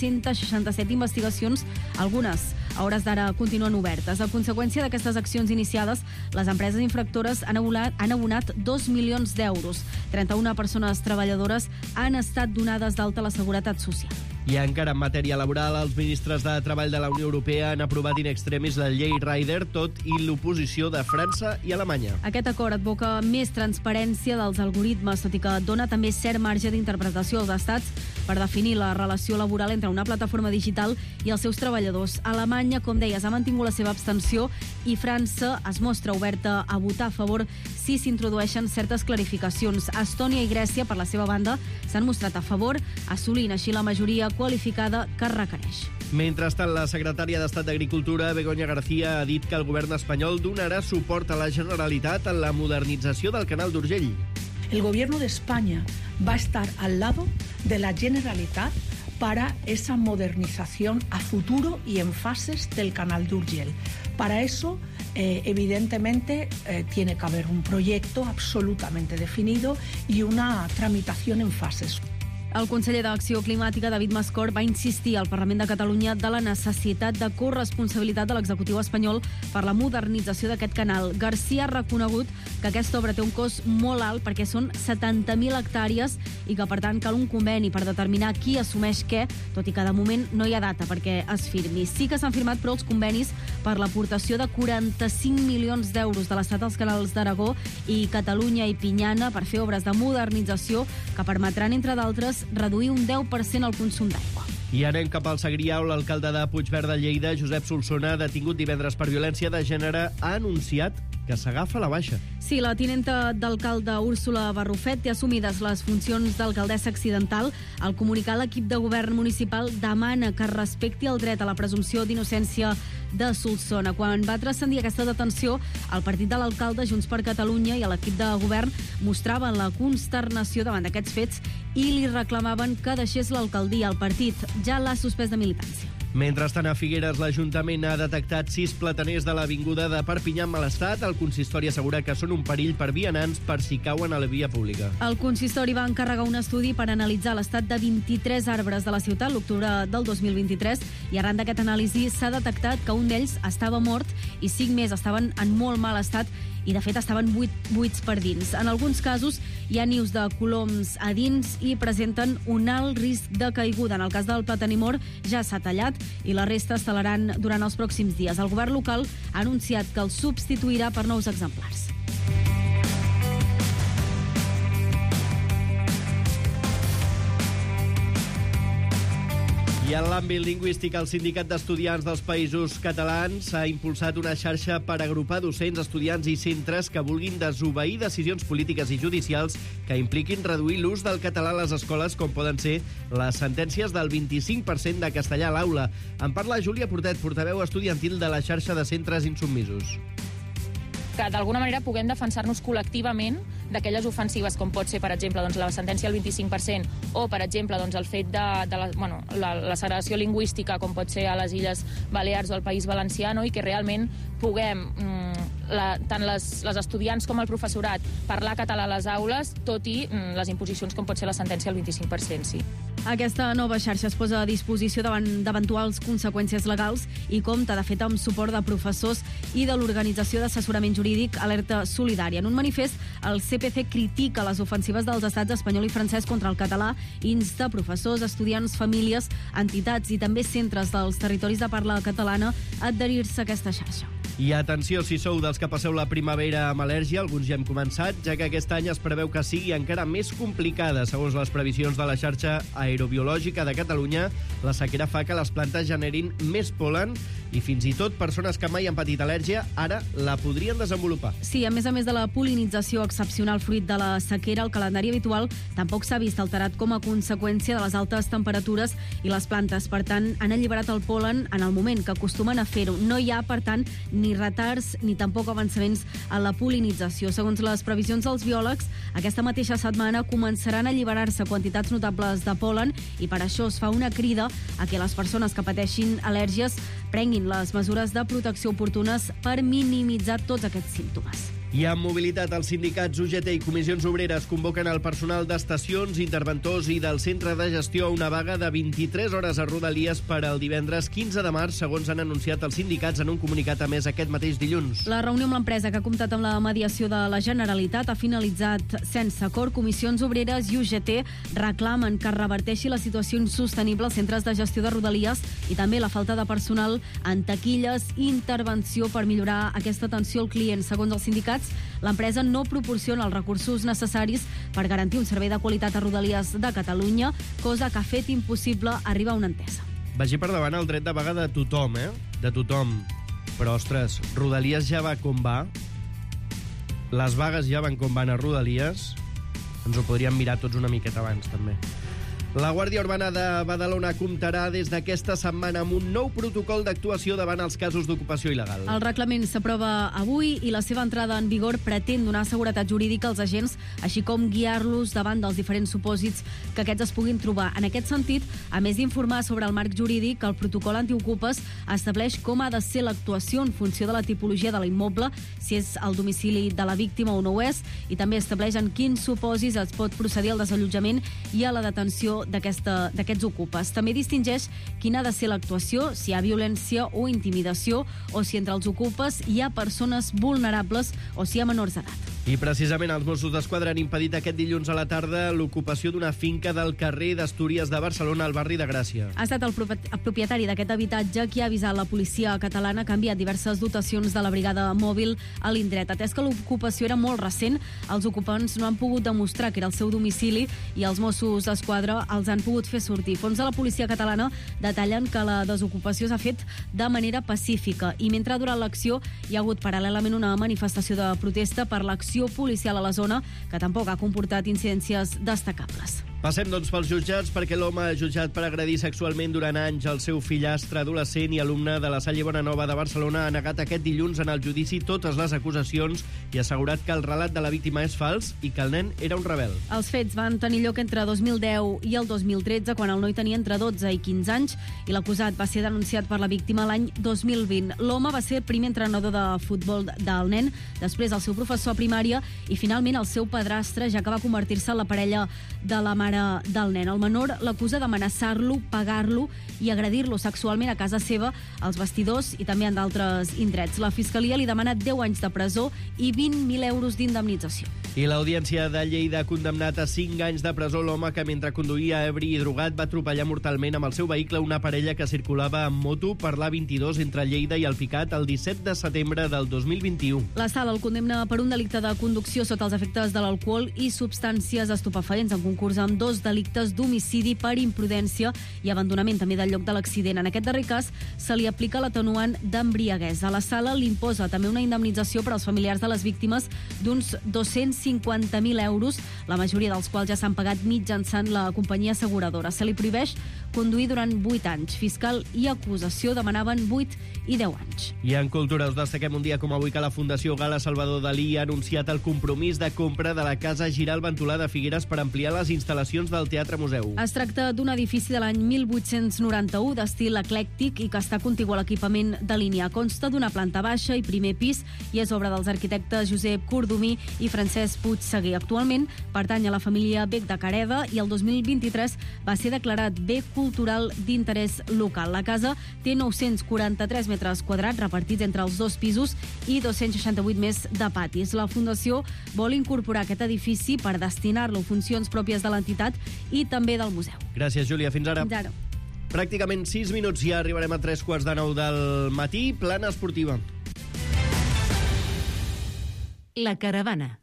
467 investigacions, algunes a hores d'ara continuen obertes. A conseqüència d'aquestes accions iniciades, les empreses infractores han abonat 2 milions d'euros. 31 persones treballadores han estat donades d'alta a la Seguretat Social. I encara en matèria laboral, els ministres de Treball de la Unió Europea han aprovat in extremis la llei Rider, tot i l'oposició de França i Alemanya. Aquest acord advoca més transparència dels algoritmes, tot i que dona també cert marge d'interpretació als estats per definir la relació laboral entre una plataforma digital i els seus treballadors. Alemanya, com deies, ha mantingut la seva abstenció i França es mostra oberta a votar a favor si s'introdueixen certes clarificacions. Estònia i Grècia, per la seva banda, s'han mostrat a favor, assolint així la majoria qualificada que requereix. Mentrestant, la secretària d'Estat d'Agricultura, Begoña García, ha dit que el govern espanyol donarà suport a la Generalitat en la modernització del canal d'Urgell. El gobierno de España va a estar al lado de la Generalitat para esa modernización a futuro y en fases del canal d'Urgell. Para eso, evidentemente, tiene que haber un proyecto absolutamente definido y una tramitación en fases. El conseller d'Acció Climàtica, David Mascort, va insistir al Parlament de Catalunya de la necessitat de corresponsabilitat de l'executiu espanyol per la modernització d'aquest canal. García ha reconegut que aquesta obra té un cost molt alt perquè són 70.000 hectàrees i que, per tant, cal un conveni per determinar qui assumeix què, tot i que de moment no hi ha data perquè es firmi. Sí que s'han firmat, però, els convenis per l'aportació de 45 milions d'euros de l'Estat als canals d'Aragó i Catalunya i Pinyana per fer obres de modernització que permetran, entre d'altres, reduir un 10% el consum d'aigua. I anem cap al Segrià, on l'alcalde de Puigverd de Lleida, Josep Solsona, detingut divendres per violència de gènere, ha anunciat que s'agafa la baixa. Sí, la tinenta d'alcalde Úrsula Barrufet té assumides les funcions d'alcaldessa accidental. Al comunicar, l'equip de govern municipal demana que es respecti el dret a la presumpció d'innocència de Solsona. Quan va transcendir aquesta detenció, el partit de l'alcalde, Junts per Catalunya, i l'equip de govern mostraven la consternació davant d'aquests fets i li reclamaven que deixés l'alcaldia. El partit ja l'ha suspès de militància. Mentrestant, a Figueres, l'Ajuntament ha detectat 6 plataners de l'avinguda de Perpinyà en mal estat. El consistori assegura que són un perill per vianants per si cauen a la via pública. El consistori va encarregar un estudi per analitzar l'estat de 23 arbres de la ciutat l'octubre del 2023 i arran d'aquest anàlisi s'ha detectat que un d'ells estava mort i 5 més estaven en molt mal estat i, de fet, estaven buits per dins. En alguns casos hi ha nius de coloms a dins i presenten un alt risc de caiguda. En el cas del plataner mort ja s'ha tallat i la resta es talaran durant els pròxims dies. El govern local ha anunciat que el substituirà per nous exemplars. I en l'àmbit lingüístic, el Sindicat d'Estudiants dels Països Catalans ha impulsat una xarxa per agrupar docents, estudiants i centres que vulguin desobeir decisions polítiques i judicials que impliquin reduir l'ús del català a les escoles, com poden ser les sentències del 25% de castellà a l'aula. En parla Júlia Portet, portaveu estudiantil de la xarxa de centres insubmisos. Que d'alguna manera puguem defensar-nos col·lectivament d'aquelles ofensives com pot ser, per exemple, doncs, la sentència del 25% o, per exemple, doncs, el fet de la segregació lingüística com pot ser a les Illes Balears o al País Valencià, no? I que realment puguem, tant les estudiants com el professorat, parlar català a les aules, tot i les imposicions com pot ser la sentència del 25%, sí. Aquesta nova xarxa es posa a disposició davant d'eventuals conseqüències legals i compta, de fet, amb suport de professors i de l'organització d'assessorament jurídic Alerta Solidària. En un manifest, el CPC critica les ofensives dels estats espanyol i francès contra el català i insta professors, estudiants, famílies, entitats i també centres dels territoris de parla catalana a adherir-se a aquesta xarxa. I atenció si sou dels que passeu la primavera amb al·lèrgia, alguns ja hem començat, ja que aquest any es preveu que sigui encara més complicada. Segons les previsions de la xarxa aerobiològica de Catalunya, la sequera fa que les plantes generin més pol·len i fins i tot persones que mai han patit al·lèrgia ara la podrien desenvolupar. Sí, a més de la pol·linització excepcional fruit de la sequera, el calendari habitual tampoc s'ha vist alterat com a conseqüència de les altes temperatures i les plantes. Per tant, han alliberat el pol·len en el moment que acostumen a fer-ho. No hi ha, per tant, ni retards ni tampoc avançaments en la pol·linització. Segons les previsions dels biòlegs, aquesta mateixa setmana començaran a alliberar-se quantitats notables de pol·len i per això es fa una crida a que les persones que pateixin al·lèrgies prenguin les mesures de protecció oportunes per minimitzar tots aquests símptomes. I amb mobilitat, els sindicats UGT i comissions obreres convoquen el personal d'estacions, interventors i del centre de gestió a una vaga de 23 hores a Rodalies per al divendres 15 de març, segons han anunciat els sindicats en un comunicat a més aquest mateix dilluns. La reunió amb l'empresa, que ha comptat amb la mediació de la Generalitat, ha finalitzat sense acord. Comissions obreres i UGT reclamen que es reverteixi la situació insostenible als centres de gestió de Rodalies i també la falta de personal en taquilles i intervenció per millorar aquesta atenció al client. Segons els sindicats, l'empresa no proporciona els recursos necessaris per garantir un servei de qualitat a Rodalies de Catalunya, cosa que ha fet impossible arribar a una entesa. Vagi per davant el dret de vaga de tothom, De tothom. Però, ostres, Rodalies ja va com va. Les vagues ja van com van a Rodalies. Ens ho podríem mirar tots una miqueta abans, també. La Guàrdia Urbana de Badalona comptarà des d'aquesta setmana amb un nou protocol d'actuació davant els casos d'ocupació il·legal. El reglament s'aprova avui i la seva entrada en vigor pretén donar seguretat jurídica als agents, així com guiar-los davant dels diferents supòsits que aquests es puguin trobar. En aquest sentit, a més d'informar sobre el marc jurídic, el protocol antiocupes estableix com ha de ser l'actuació en funció de la tipologia de l'immoble, si és el domicili de la víctima o no ho és, i també estableix en quins supòsits es pot procedir al desallotjament i a la detenció d'aquests ocupes. També distingeix quina ha de ser l'actuació, si hi ha violència o intimidació, o si entre els ocupes hi ha persones vulnerables o si hi ha menors d'edat. I precisament els Mossos d'Esquadra han impedit aquest dilluns a la tarda l'ocupació d'una finca del carrer d'Astúries de Barcelona, al barri de Gràcia. Ha estat el propietari d'aquest habitatge qui ha avisat la policia catalana que ha enviat diverses dotacions de la brigada mòbil a l'indret. Atès que l'ocupació era molt recent, els ocupants no han pogut demostrar que era el seu domicili i els Mossos d'Esquadra els han pogut fer sortir. Fons de la policia catalana detallen que la desocupació s'ha fet de manera pacífica i mentre ha durat l'acció hi ha hagut paral·lelament una manifestació de protesta per l'acció policial a la zona, que tampoc ha comportat incidències destacables. Passem, doncs, pels jutjats, perquè l'home jutjat per agredir sexualment durant anys el seu fillastre adolescent i alumne de la Salle Bonanova de Barcelona ha negat aquest dilluns en el judici totes les acusacions i ha assegurat que el relat de la víctima és fals i que el nen era un rebel. Els fets van tenir lloc entre 2010 i el 2013, quan el noi tenia entre 12 i 15 anys, i l'acusat va ser denunciat per la víctima l'any 2020. L'home va ser el primer entrenador de futbol del nen, després el seu professor a primària i finalment el seu padrastre, ja que va convertir-se en la parella de la mare del nen. El menor l'acusa d'amenaçar-lo, pegar-lo i agredir-lo sexualment a casa seva, als vestidors i també en d'altres indrets. La Fiscalia li demana 10 anys de presó i 20.000 euros d'indemnització. I l'Audiència de Lleida ha condemnat a 5 anys de presó l'home que, mentre conduïa ebri i drogat, va atropellar mortalment amb el seu vehicle una parella que circulava amb moto per l'A22 entre Lleida i Alpicat el 17 de setembre del 2021. La sala el condemna per un delicte de conducció sota els efectes de l'alcohol i substàncies estupefaents, en concurs amb 2 delictes d'homicidi per imprudència i abandonament també del lloc de l'accident. En aquest darrer cas se li aplica l'atenuant d'embriaguesa. La sala li imposa també una indemnització per als familiars de les víctimes d'uns 250.000 euros, la majoria dels quals ja s'han pagat mitjançant la companyia asseguradora. Se li prohibeix conduir durant 8 anys. Fiscal i acusació demanaven 8 i 10 anys. I en cultura us destaquem un dia com avui que la Fundació Gala Salvador Dalí ha anunciat el compromís de compra de la Casa Giral Ventolà de Figueres per ampliar les instal·lacions del Teatre Museu. Es tracta d'un edifici de l'any 1891 d'estil eclèctic i que està contigu a l'equipament de línia. Consta d'una planta baixa i primer pis i és obra dels arquitectes Josep Cordomí i Francesc Puigseguer. Actualment pertany a la família Bec de Careda i el 2023 va ser declarat bé cultural d'interès local. La casa té 943 metres quadrats repartits entre els 2 pisos i 268 més de patis. La Fundació vol incorporar aquest edifici per destinar-lo a funcions pròpies de l'entitat i també del museu. Gràcies, Júlia. Fins ara. Fins ara. Pràcticament 6 minuts, ja arribarem a 3:15 del matí. Plana esportiva. La Caravana.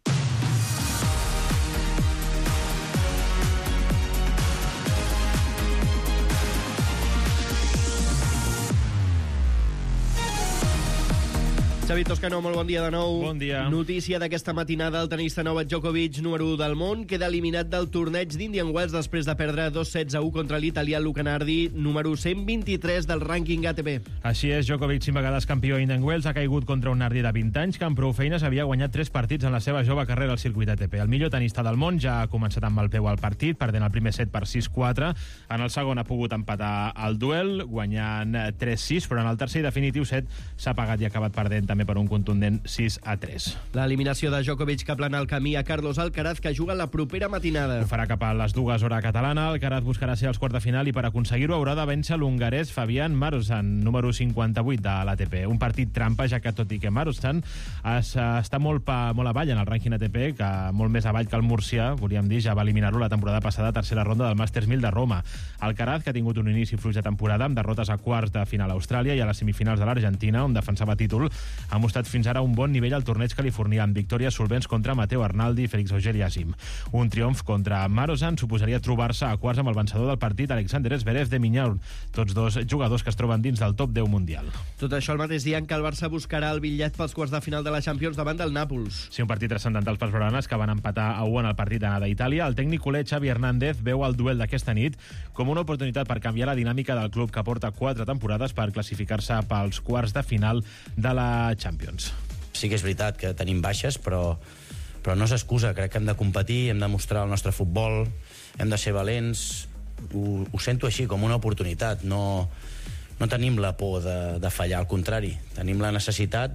Xavi Toscano, molt bon dia de nou. Bon dia. Notícia d'aquesta matinada, el tenista Novak Djokovic, número 1 del món, queda eliminat del torneig d'Indian Wells després de perdre 2-16-1 contra l'italià Luca Nardi, número 123 del rànquing ATP. Així és, Djokovic, 5 vegades campió Indian Wells, ha caigut contra un Nardi de 20 anys que amb prou feines havia guanyat 3 partits en la seva jove carrera al circuit ATP. El millor tenista del món ja ha començat amb el peu al partit, perdent el primer set per 6-4. En el segon ha pogut empatar el duel, guanyant 3-6, però en el tercer i definitiu set s'ha pagat i ha acabat perdent també per un contundent 6-3. L'eliminació de Djokovic que plana el camí a Carlos Alcaraz, que juga la propera matinada. Ho farà cap a les 2 hora catalana. Alcaraz buscarà ser als quarts de final i per aconseguir-ho haurà de vèncer l'hongarès Fabian Marosan, número 58 de l'ATP. Un partit trampa, ja que tot i que Marosan està molt avall en el rànquing ATP, que molt més avall que el Múrcia, volíem dir, ja va eliminar-lo la temporada passada, tercera ronda del Masters 1000 de Roma. Alcaraz, que ha tingut un inici fluix de temporada amb derrotes a quarts de final a Austràlia i a les semifinals de l'Argentina, on defensava títol, ha mostrat fins ara un bon nivell al torneig californià, amb victòries solvents contra Matteo Arnaldi i Félix Auger-Aliassime. Un triomf contra Marosan suposaria trobar-se a quarts amb el vencedor del partit, Alexander Zverev de Miñaur, tots dos jugadors que es troben dins del top 10 mundial. Tot això el mateix dia en què el Barça buscarà el bitllet pels quarts de final de la Champions davant del Nàpols. Sí, un partit transcendental pels blaugranes, que van empatar a 1 en el partit d'anada a Itàlia. El tècnic culer Xavi Hernández veu el duel d'aquesta nit com una oportunitat per canviar la dinàmica del club, que porta 4 temporades per classificar-se pels quarts de final de la Champions. Sí que és veritat que tenim baixes, però no s'excusa. Crec que hem de competir, hem de mostrar el nostre futbol, hem de ser valents. Ho sento així, com una oportunitat. No tenim la por de fallar, al contrari. Tenim la necessitat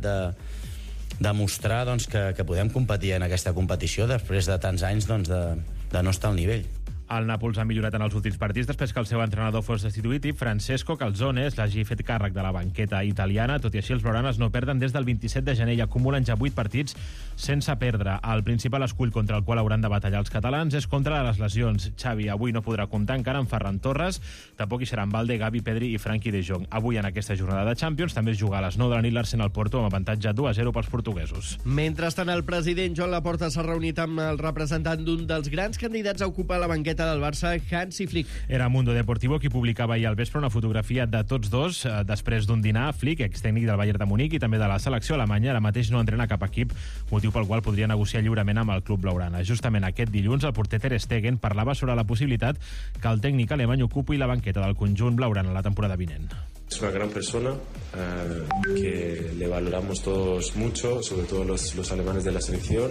de mostrar doncs, que podem competir en aquesta competició després de tants anys doncs, de no estar al nivell. El Nàpols ha millorat en els últims partits després que el seu entrenador fos destituït i Francesco Calzone l'hagi fet càrrec de la banqueta italiana. Tot i així, els blaugranes no perden des del 27 de gener i acumulen ja 8 partits sense perdre. El principal escull contra el qual hauran de batallar els catalans és contra les lesions. Xavi avui no podrà comptar encara amb Ferran Torres, tampoc hi seran Valde, Gavi, Pedri i Frenkie de Jong. Avui, en aquesta jornada de Champions, també es juga a les 9 de la nit l'Arsenal Porto amb avantatge 2-0 pels portuguesos. Mentrestant, el president Joan Laporta s'ha reunit amb el representant d'un dels grans candidats a ocupar la banqueta del Barça, Hansi Flick. Era Mundo Deportivo qui publicava ahir al vespre una fotografia de tots dos després d'un dinar. Flick, extècnic del Bayern de Munic i també de la selecció alemanya, ara mateix no entrena cap equip, motiu pel qual podria negociar lliurement amb el club blaugrana. Justament aquest dilluns, el porter Ter Stegen parlava sobre la possibilitat que el tècnic alemany ocupi la banqueta del conjunt blaugrana la temporada vinent. Es una gran persona que le valoramos todos mucho, sobre todo los alemanes de la selección.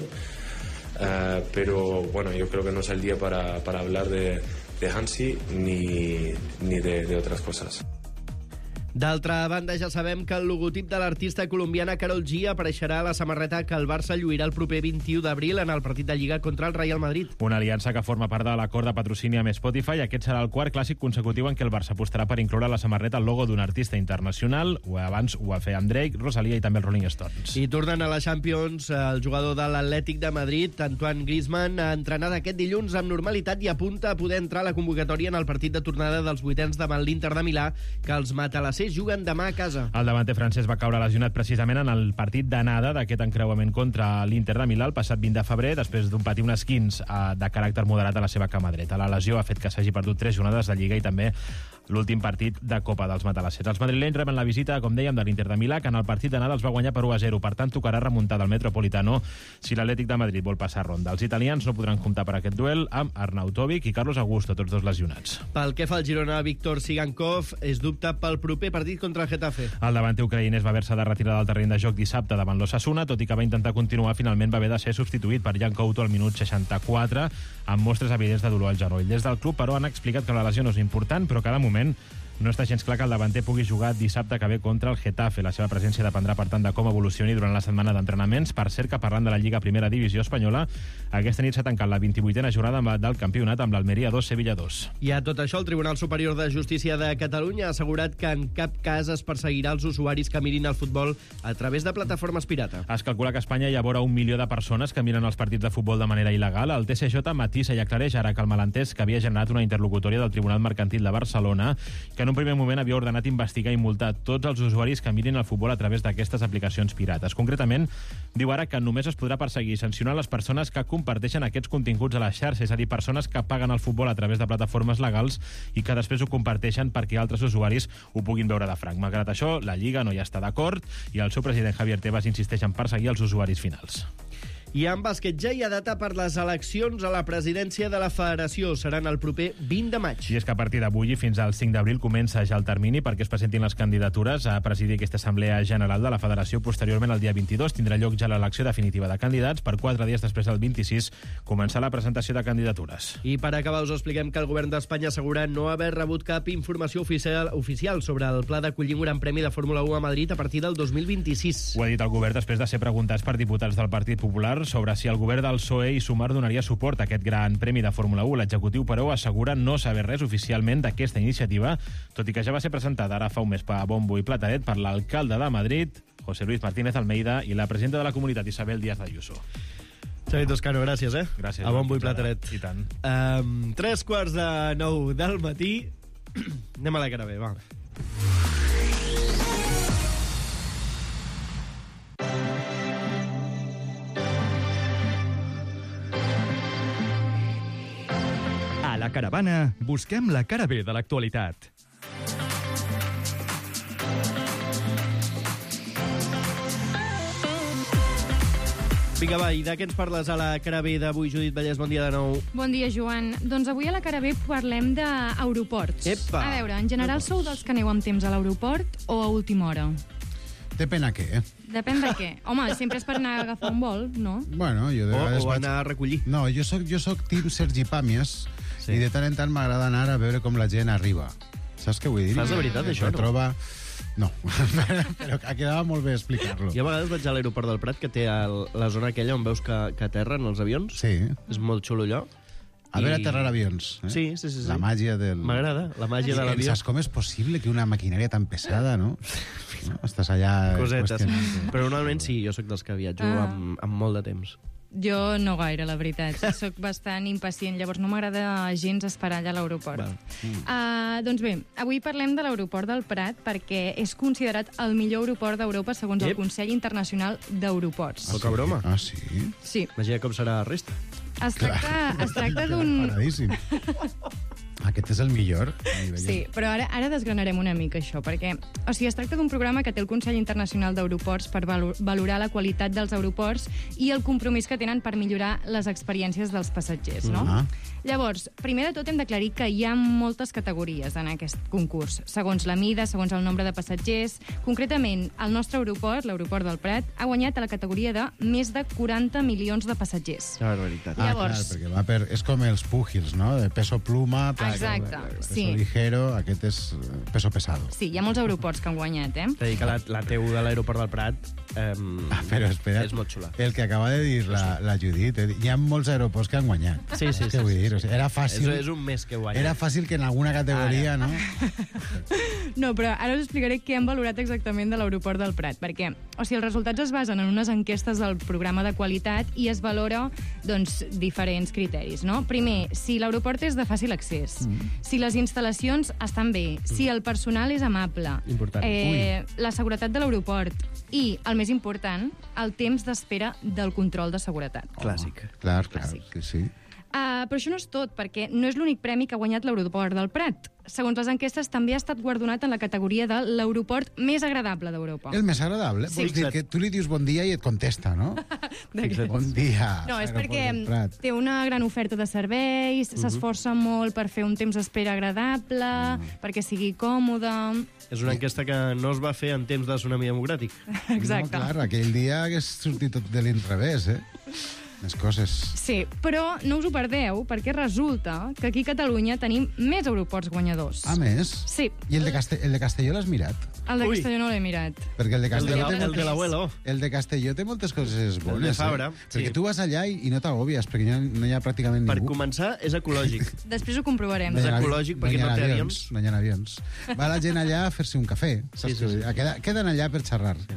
Pero bueno, yo creo que no es el día para hablar de Hansi ni de otras cosas. D'altra banda, ja sabem que el logotip de l'artista colombiana Karol G apareixerà a la samarreta que el Barça lluirà el proper 21 d'abril en el partit de Lliga contra el Real Madrid. Una aliança que forma part de l'acord de patrocini amb Spotify. Aquest serà el quart clàssic consecutiu en què el Barça apostarà per incloure a la samarreta el logo d'un artista internacional. Abans ho va fer amb Drake, Rosalía i també els Rolling Stones. I tornant a la Champions, el jugador de l'Atlètic de Madrid, Antoine Griezmann, ha entrenat aquest dilluns amb normalitat i apunta a poder entrar a la convocatòria en el partit de tornada dels vuitens davant l'Inter de Milà, que els matalassers juguen demà a casa. El davanter francès va caure lesionat precisament en el partit d'anada d'aquest encreuament contra l'Inter de Milà el passat 20 de febrer, després d'un patir un esquinç de caràcter moderat a la seva cama dreta. La lesió ha fet que s'hagi perdut 3 jornades de Lliga i també l'últim partit de Copa dels matalassers. Els madrilenys reben la visita, com dèiem, de l'Inter de Milà, que en el partit d'anada els va guanyar per 1-0. Per tant, tocarà remuntar del Metropolitano si l'Atlètic de Madrid vol passar ronda. Els italians no podran comptar per aquest duel amb Arnautovic i Carlos Augusto, tots dos lesionats. Pel que fa al Girona, Víctor Sigankov és dubte pel proper partit contra el Getafe. El davanter ucraïnès va haver-se de retirar del terreny de joc dissabte davant l'Osasuna, tot i que va intentar continuar, finalment va haver de ser substituït per Jan Couto al minut 64, amb mostres evidents de dolor al genoll. Des del club, però, han explicat que la lesió no és important, però que de moment no està gens clar que el davanter pugui jugar dissabte que ve contra el Getafe. La seva presència dependrà, per tant, de com evolucioni durant la setmana d'entrenaments. Per cert, que parlant de la Lliga Primera Divisió Espanyola, aquesta nit s'ha tancat la 28a jornada del campionat amb l'Almeria 2, Sevilla 2. I a tot això, el Tribunal Superior de Justícia de Catalunya ha assegurat que en cap cas es perseguirà els usuaris que mirin el futbol a través de plataformes pirata. Es calcula que a Espanya hi ha vora 1 milió de persones que miren els partits de futbol de manera il·legal. El TSJ matisa i aclareix ara que el malentès que havia generat una interlocutòria del Tribunal Mercantil de Barcelona, que que en un primer moment havia ordenat investigar i multar tots els usuaris que mirin el futbol a través d'aquestes aplicacions pirates. Concretament, diu ara que només es podrà perseguir i sancionar les persones que comparteixen aquests continguts a la xarxa, és a dir, persones que paguen el futbol a través de plataformes legals i que després ho comparteixen perquè altres usuaris ho puguin veure de franc. Malgrat això, la Lliga no hi està d'acord i el seu president Javier Tebas insisteix en perseguir els usuaris finals. I en bàsquet ja hi ha data per les eleccions a la presidència de la federació. Seran el proper 20 de maig. I és que a partir d'avui i fins al 5 d'abril comença ja el termini perquè es presentin les candidatures a presidir aquesta Assemblea General de la Federació. Posteriorment, el dia 22, tindrà lloc ja l'elecció definitiva de candidats. Per 4 dies després, el 26, començar la presentació de candidatures. I per acabar, us expliquem que el govern d'Espanya assegura no haver rebut cap informació oficial sobre el pla d'acollir un gran premi de Fórmula 1 a Madrid a partir del 2026. Ho ha dit el govern després de ser preguntats per diputats del Partit Popular sobre si el govern del PSOE i Sumar donaria suport a aquest gran premi de Fórmula 1. L'executiu, però, assegura no saber res oficialment d'aquesta iniciativa, tot i que ja va ser presentada ara fa un mes per bombo i platerets per l'alcalde de Madrid, José Luis Martínez Almeida, i la presidenta de la comunitat, Isabel Díaz Ayuso. Xavi Toscano, gràcies, Gràcies. A bombo i plateret. I tant. 3:45 del matí. Anem a la cara bé, va. A la Caravana busquem la cara B de l'actualitat. Vinga, va, i de què ens parles a la cara B d'avui, Judit Vallès? Bon dia de nou. Bon dia, Joan. Doncs avui a la cara B parlem d'aeroports. Epa! A veure, en general sou dels que aneu amb temps a l'aeroport o a última hora? Depèn a què, Depèn de què. Home, sempre és per anar a agafar un vol, no? Bueno, jo de vegades o anar a recollir. No, jo soc team Sergi Pàmies, i de tant en tant m'agrada anar a veure com la gent arriba. Saps què vull dir? Fas de veritat, això, no? Troba... No, però quedava molt bé explicar-lo. Jo a vegades vaig a l'aeroport del Prat, que té la zona aquella on veus que aterren els avions. Sí. És molt xulo allò. A veure aterrar avions. Sí. La màgia del... M'agrada, la màgia de l'avió. Saps com és possible que una maquinària tan pesada, no? Estàs allà... Cosetes. Però normalment sí, jo sóc dels que viatjo amb molt de temps. Jo no gaire, la veritat. Soc bastant impacient, llavors no m'agrada gens esperar allà a l'aeroport. Doncs bé, avui parlem de l'aeroport del Prat perquè és considerat el millor aeroport d'Europa segons el Consell Internacional d'Aeroports. Poca broma. Ah, sí? Sí. Imagina com serà la resta. Es tracta d'un... Paradíssim. Aquest és el millor. Sí, però ara desgranarem una mica això, perquè es tracta d'un programa que té el Consell Internacional d'Aeroports per valorar la qualitat dels aeroports i el compromís que tenen per millorar les experiències dels passatgers, no? Llavors, primer de tot hem d'aclarir que hi ha moltes categories en aquest concurs, segons la mida, segons el nombre de passatgers. Concretament, el nostre aeroport, l'aeroport del Prat, ha guanyat a la categoria de més de 40 milions de passatgers. La veritat. Llavors... Clar, perquè és com els púgils, no? De peso pluma, exacte, peso ligero, aquest és peso pesado. Sí, hi ha molts aeroports que han guanyat, T'he dit que la T1 de l'aeroport del Prat però espera, és molt xula. El que acaba de dir la Judit, hi ha molts aeroports que han guanyat. Sí. Què vull dir? O sigui, era fàcil... És un mes que guanya. Era fàcil que en alguna categoria, no? No, però ara us explicaré què han valorat exactament de l'aeroport del Prat, perquè els resultats es basen en unes enquestes del programa de qualitat i es valora, doncs, diferents criteris, no? Primer, si l'aeroport és de fàcil accés, si les instal·lacions estan bé, si el personal és amable, la seguretat de l'aeroport i, el més important, el temps d'espera del control de seguretat. Clàssic. Clar, sí. Però això no és tot, perquè no és l'únic premi que ha guanyat l'aeroport del Prat. Segons les enquestes, també ha estat guardonat en la categoria de l'aeroport més agradable d'Europa. El més agradable? Sí. Vols dir que tu li dius bon dia i et contesta, no? Bon dia. No, és perquè té una gran oferta de serveis, s'esforça molt per fer un temps d'espera agradable, perquè sigui còmode... És una enquesta que no es va fer en temps de tsunami democràtic. Exacte. No, clar, aquell dia hagués sortit tot de l'inrevés, Les coses. Sí, però no us ho perdeu, perquè resulta que aquí a Catalunya tenim més aeroports guanyadors. Ah, més? Sí. I el de Castelló l'has mirat? El de Castelló no l'he mirat. Perquè el de Castelló el de l'abuelo. El de Castelló té moltes coses bones. El de Fabra. Perquè tu vas allà i no t'agobies, perquè no hi ha pràcticament ningú. Per començar, és ecològic. Després ho comprovarem. És ecològic perquè no té avions. No hi ha avions. Va la gent allà a fer-se un cafè. Saps? Queden allà per xerrar.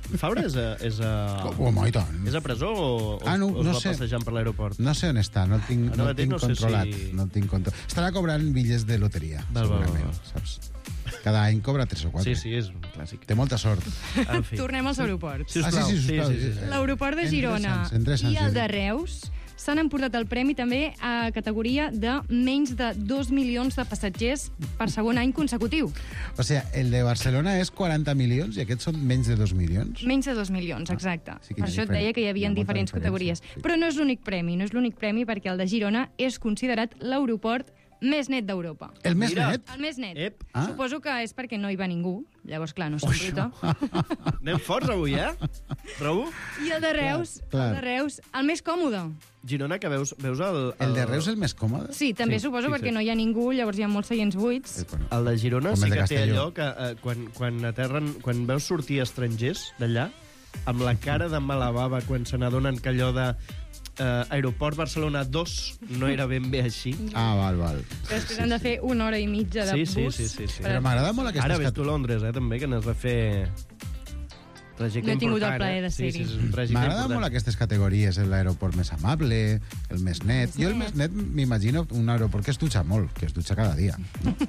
Fabra és a... Home, i tant. És a presó o es va passejant per l'aeroport? No sé on està, no el tinc controlat. Si... No el tinc controlat. Estarà cobrant bitllets de loteria, segurament, saps? Cada any cobra 3 o 4. Sí, és un clàssic. Té molta sort. En fi. Tornem als aeroports. Sisplau. L'aeroport de Girona i el de Reus s'han emportat el premi també a categoria de menys de 2 milions de passatgers per segon any consecutiu. O sigui, el de Barcelona és 40 milions i aquests són menys de 2 milions? Menys de 2 milions, exacte. Sí, per això et deia que hi havia diferents categories. Però no és l'únic premi, perquè el de Girona és considerat l'aeroport més net d'Europa. El més net? El més net. Suposo que és perquè no hi va ningú. Llavors, clar, no s'embruta. Anem forts avui, Trobo? I el de Reus, el més còmode. Girona, que veus el... El de Reus és el més còmode? Sí, també suposo, perquè no hi ha ningú, llavors hi ha molts seients buits. El de Girona sí que té allò que quan aterren, quan veus sortir estrangers d'allà, amb la cara de mala bava, quan se n'adonen que allò de... Aeroport Barcelona 2 no era ben bé així. Val. Després han de fer 1 hora i mitja de bus. Sí. Però m'agrada molt aquestes... Ara ves tu a Londres, també, que n'has de fer... Trajecte no he tingut el plaer de ser-hi. M'agrada molt aquestes categories, l'aeroport més amable, el més net. Jo el més net m'imagino un aeroport que es dutxa molt, que es dutxa cada dia.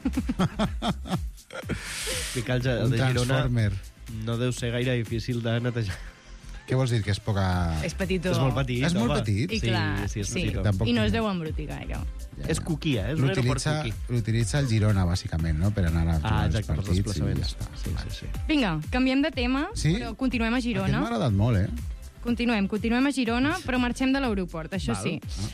El de Girona no deu ser gaire difícil de netejar. Què vols dir, que és poca... És petitó. És molt petit. És molt petit? I clar, sí. I no es deu embrutir gaire. És cuquia, és un aeroport cuqui. L'utilitza el Girona, bàsicament, no? Per anar a els partits i ja està. Sí. Vinga, canviem de tema, però continuem a Girona. Aquest m'ha agradat molt, Continuem a Girona, però marxem de l'aeroport, això sí.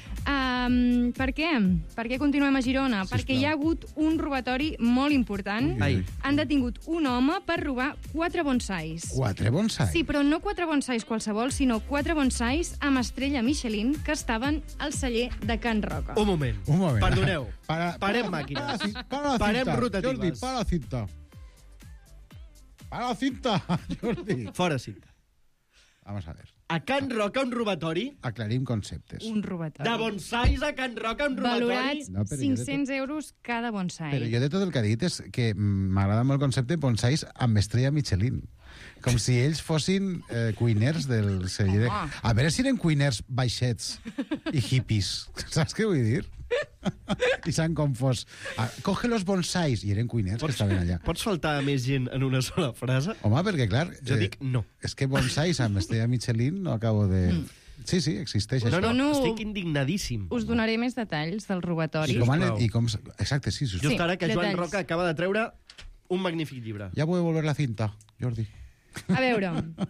Per què? Per què continuem a Girona? Perquè hi ha hagut un robatori molt important. Han detingut un home per robar 4 bonsais. 4 bonsais? Sí, però no 4 bonsais qualsevol, sinó 4 bonsais amb estrella Michelin que estaven al celler de Can Roca. Un moment. Perdoneu. Parem màquines. Parem rotatives. Jordi, para la cinta. Para la cinta, Jordi. Fora cinta. Vamos a ver. A Can Roca, un robatori? Aclarim conceptes. Un robatori. De bonsais a Can Roca, un robatori? Valorats 500 euros cada bonsai. Però jo de tot el que ha dit és que m'agrada molt el concepte de bonsais amb estrella Michelin. Com si ells fossin cuiners del celler. A veure si eren cuiners baixets i hippies. Saps què vull dir? I s'han confós. Coge los bonsais. I eren cuiners que estaven allà. Pots faltar més gent en una sola frase? Home, perquè, clar... Jo dic no. És que bonsais amb estrella Michelin no acabo de... Sí, existeix això. No, estic indignadíssim. Us donaré més detalls del robatori. Exacte, sí, sisplau. Just ara que Joan Roca acaba de treure un magnífic llibre. Ja vull volver la cinta, Jordi. A veure,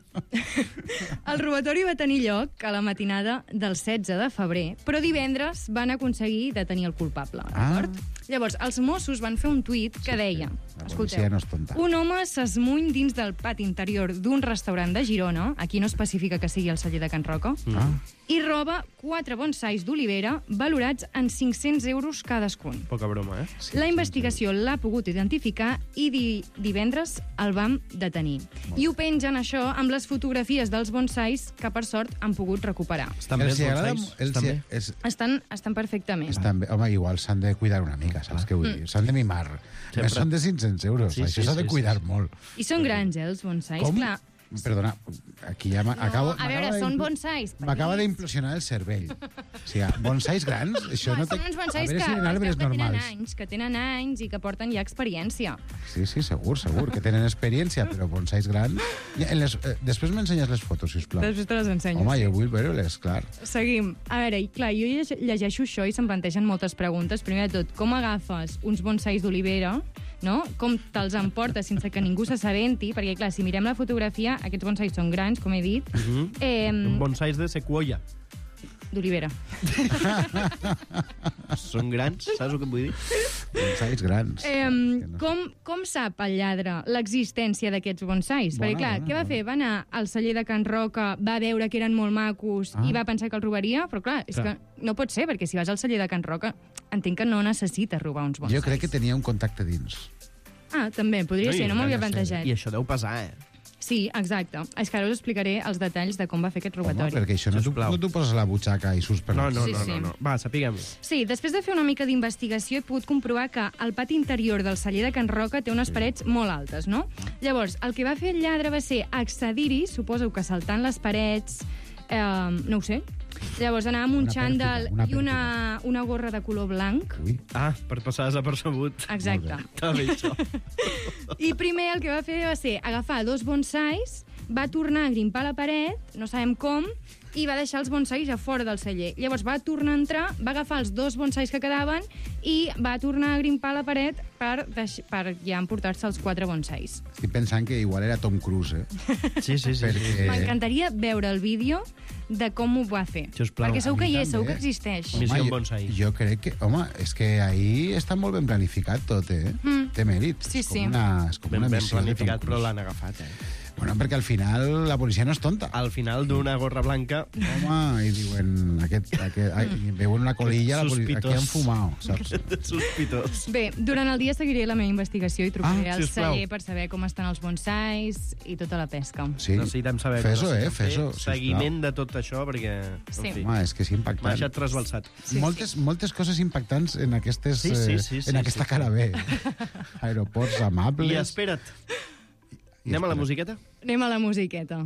el robatori va tenir lloc a la matinada del 16 de febrer, però divendres van aconseguir detenir el culpable, d'acord? Llavors, els Mossos van fer un tuit que deia, escolteu, un home s'esmuny dins del pati interior d'un restaurant de Girona, aquí no especifica que sigui el celler de Can Roca, i roba 4 bonsais d'olivera valorats en 500 euros cadascun. Poca broma, La investigació l'ha pogut identificar i divendres el vam detenir. I ho pengen, això, amb les fotografies dels bonsais que, per sort, han pogut recuperar. Estan bé els bonsais? Estan perfectament. Home, igual s'han de cuidar una mica, saps què vull dir? S'han de mimar. Més són de 500 euros. Això s'ha de cuidar molt. I són grans, els bonsais, clar. Perdona, aquí ja m'acabo... A veure, són bonsais. M'acaba d'implosionar el cervell. O sigui, bonsais grans... Això no són uns bonsais que tenen anys i que porten ja experiència. Sí, segur, que tenen experiència, però bonsais grans... Després m'ensenyes les fotos, sisplau. Després te les ensenyo. Home, jo vull veure-les, clar. Seguim. A veure, clar, jo llegeixo això i se'm plantegen moltes preguntes. Primer de tot, com agafes uns bonsais d'olivera, no? Com te'ls emportes sense que ningú s'assabenti? Perquè, clar, si mirem la fotografia, aquests bonsais són grans, com he dit. Bonsais de sequoia. D'olivera. Són grans, saps el que em vull dir? Bonsais grans. Com sap el lladre l'existència d'aquests bonsais? Perquè, clar, què va fer? Va anar al celler de Can Roca, va veure que eren molt macos i va pensar que el robaria, però clar, és que no pot ser, perquè si vas al celler de Can Roca, entenc que no necessites robar uns bonsais. Jo crec que tenia un contacte dins. També, podria ser, no m'ho havia plantejat. I això deu pesar, Sí, exacte. És que ara us explicaré els detalls de com va fer aquest robatori. Home, perquè això no t'ho poses a la butxaca i surts per... No. Va, sapiguem. Sí, després de fer una mica d'investigació he pogut comprovar que el pati interior del celler de Can Roca té unes parets molt altes, no? Llavors, el que va fer el lladre va ser accedir-hi, suposo que saltant les parets, no ho sé. Llavors anava amb un xandall i una gorra de color blanc. Per passar desapercebut. Exacte. Està bé, això. I primer el que va fer va ser agafar 2 bonsais, va tornar a grimpar la paret, no sabem com, i va deixar els bonsais a fora del celler. Llavors va tornar a entrar, va agafar els 2 bonsais que quedaven i va tornar a grimpar la paret per ja emportar-se els 4 bonsais. Estic pensant que igual era Tom Cruise, Sí. M'encantaria veure el vídeo de com ho va fer. Sisplau. Perquè segur que hi és, segur que existeix. Jo crec que, home, és que ahir està molt ben planificat tot, Té mèrit. Sí. És com una Ben missió de Tom planificat, Cruise. però l'han agafat, Bueno, perquè al final la policia no és tonta. Al final d'una gorra blanca... Home, i diuen... veuen una colilla, aquí han fumat, saps? Sospitós. Bé, durant el dia seguiré la meva investigació i trucaré al sisplau. celler per saber com estan els bonsais i tota la pesca. Sí. Necessitem saber Fes-ho, coses. fes-ho, Seguiment de tot això, perquè... Sí. Home, és que és impactant. M'ha deixat trasbalsat. Moltes coses impactants en aquestes... en aquesta cara B. Aeroports amables... I espera't. Anem a la musiqueta? Anem a la musiqueta.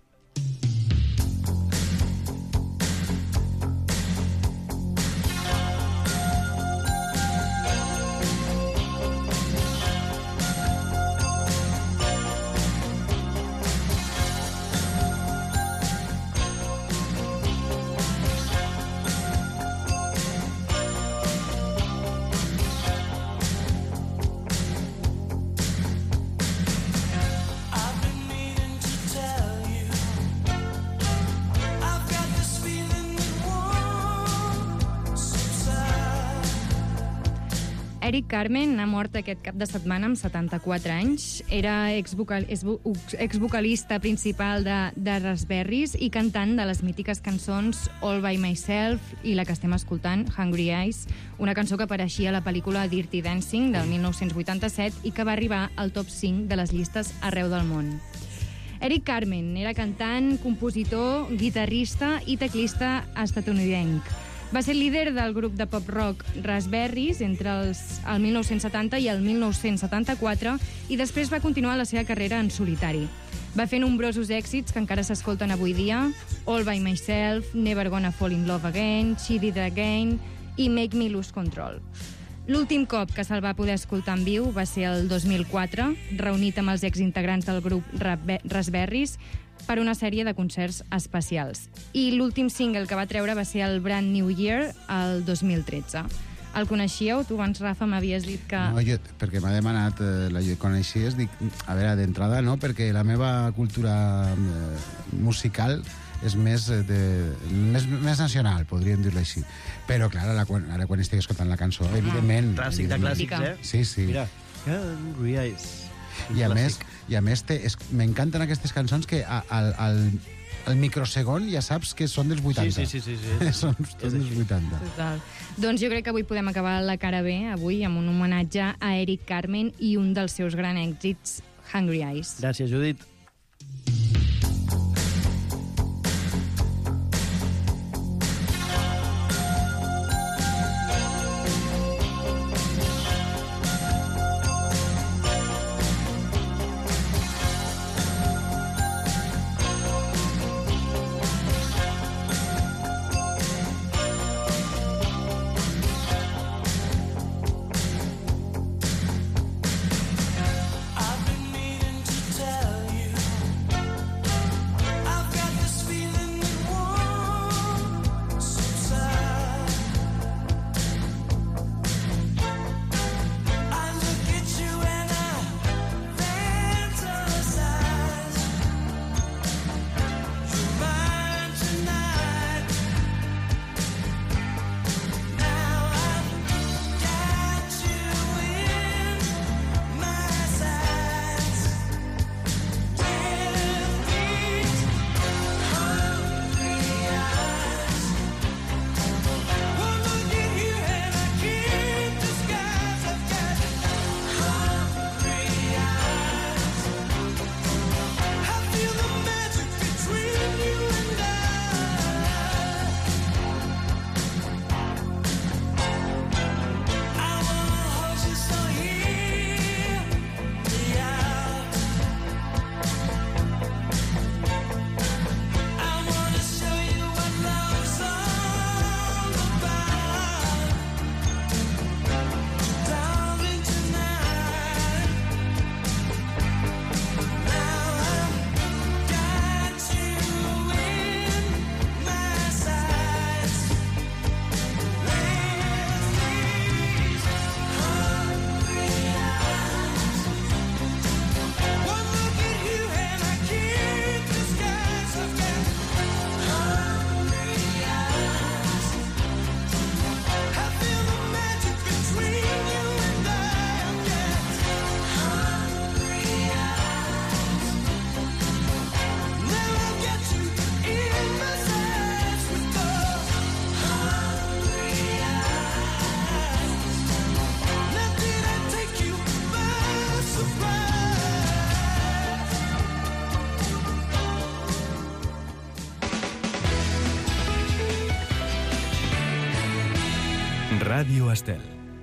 Eric Carmen ha mort aquest cap de setmana amb 74 anys. Era exvocalista principal de Raspberries i cantant de les mítiques cançons All by Myself i la que estem escoltant, Hungry Eyes, una cançó que apareixia a la pel·lícula Dirty Dancing del 1987 i que va arribar al top 5 de les llistes arreu del món. Eric Carmen era cantant, compositor, guitarrista i teclista estatunidenc. Va ser líder del grup de pop-rock Raspberries entre el 1970 i el 1974 i després va continuar la seva carrera en solitari. Va fer nombrosos èxits que encara s'escolten avui dia: All by Myself, Never Gonna Fall in Love Again, She Did It Again i Make Me Lose Control. L'últim cop que se'l va poder escoltar en viu va ser el 2004, reunit amb els exintegrants del grup Raspberries per una sèrie de concerts especials. I l'últim single que va treure va ser el Brand New Year, el 2013. El coneixíeu? Tu abans, Rafa, m'havies dit que... No, perquè m'ha demanat, la coneixies, dic, a veure, d'entrada no, perquè la meva cultura musical és més nacional, podríem dir-lo així. Però, clar, ara quan estic escoltant la cançó, evidentment... Clàssic de clàssics, Sí. Mira, Hungry Eyes. I a més m'encanten aquestes cançons que al microsegon ja saps que són dels 80. Sí. Són dels 80. Total. Doncs jo crec que avui podem acabar la cara B, avui, amb un homenatge a Eric Carmen i un dels seus grans èxits, Hungry Eyes. Gràcies, Judit. I've been meaning to tell you Ràdio Estel.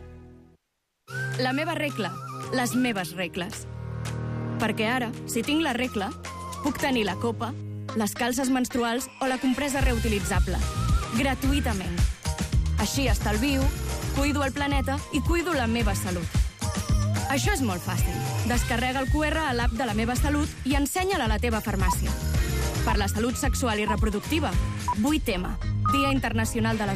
La meva regla, les meves regles. Perquè ara, si tinc la regla, puc tenir la copa, les calces menstruals o la compresa reutilitzable. Gratuïtament. Així estalvio, cuido el planeta i cuido la meva salut. Això és molt fàcil. Descarrega el QR a l'app de La Meva Salut i ensenya-la a la teva farmàcia. Per la salut sexual i reproductiva, 8M, Dia Internacional de les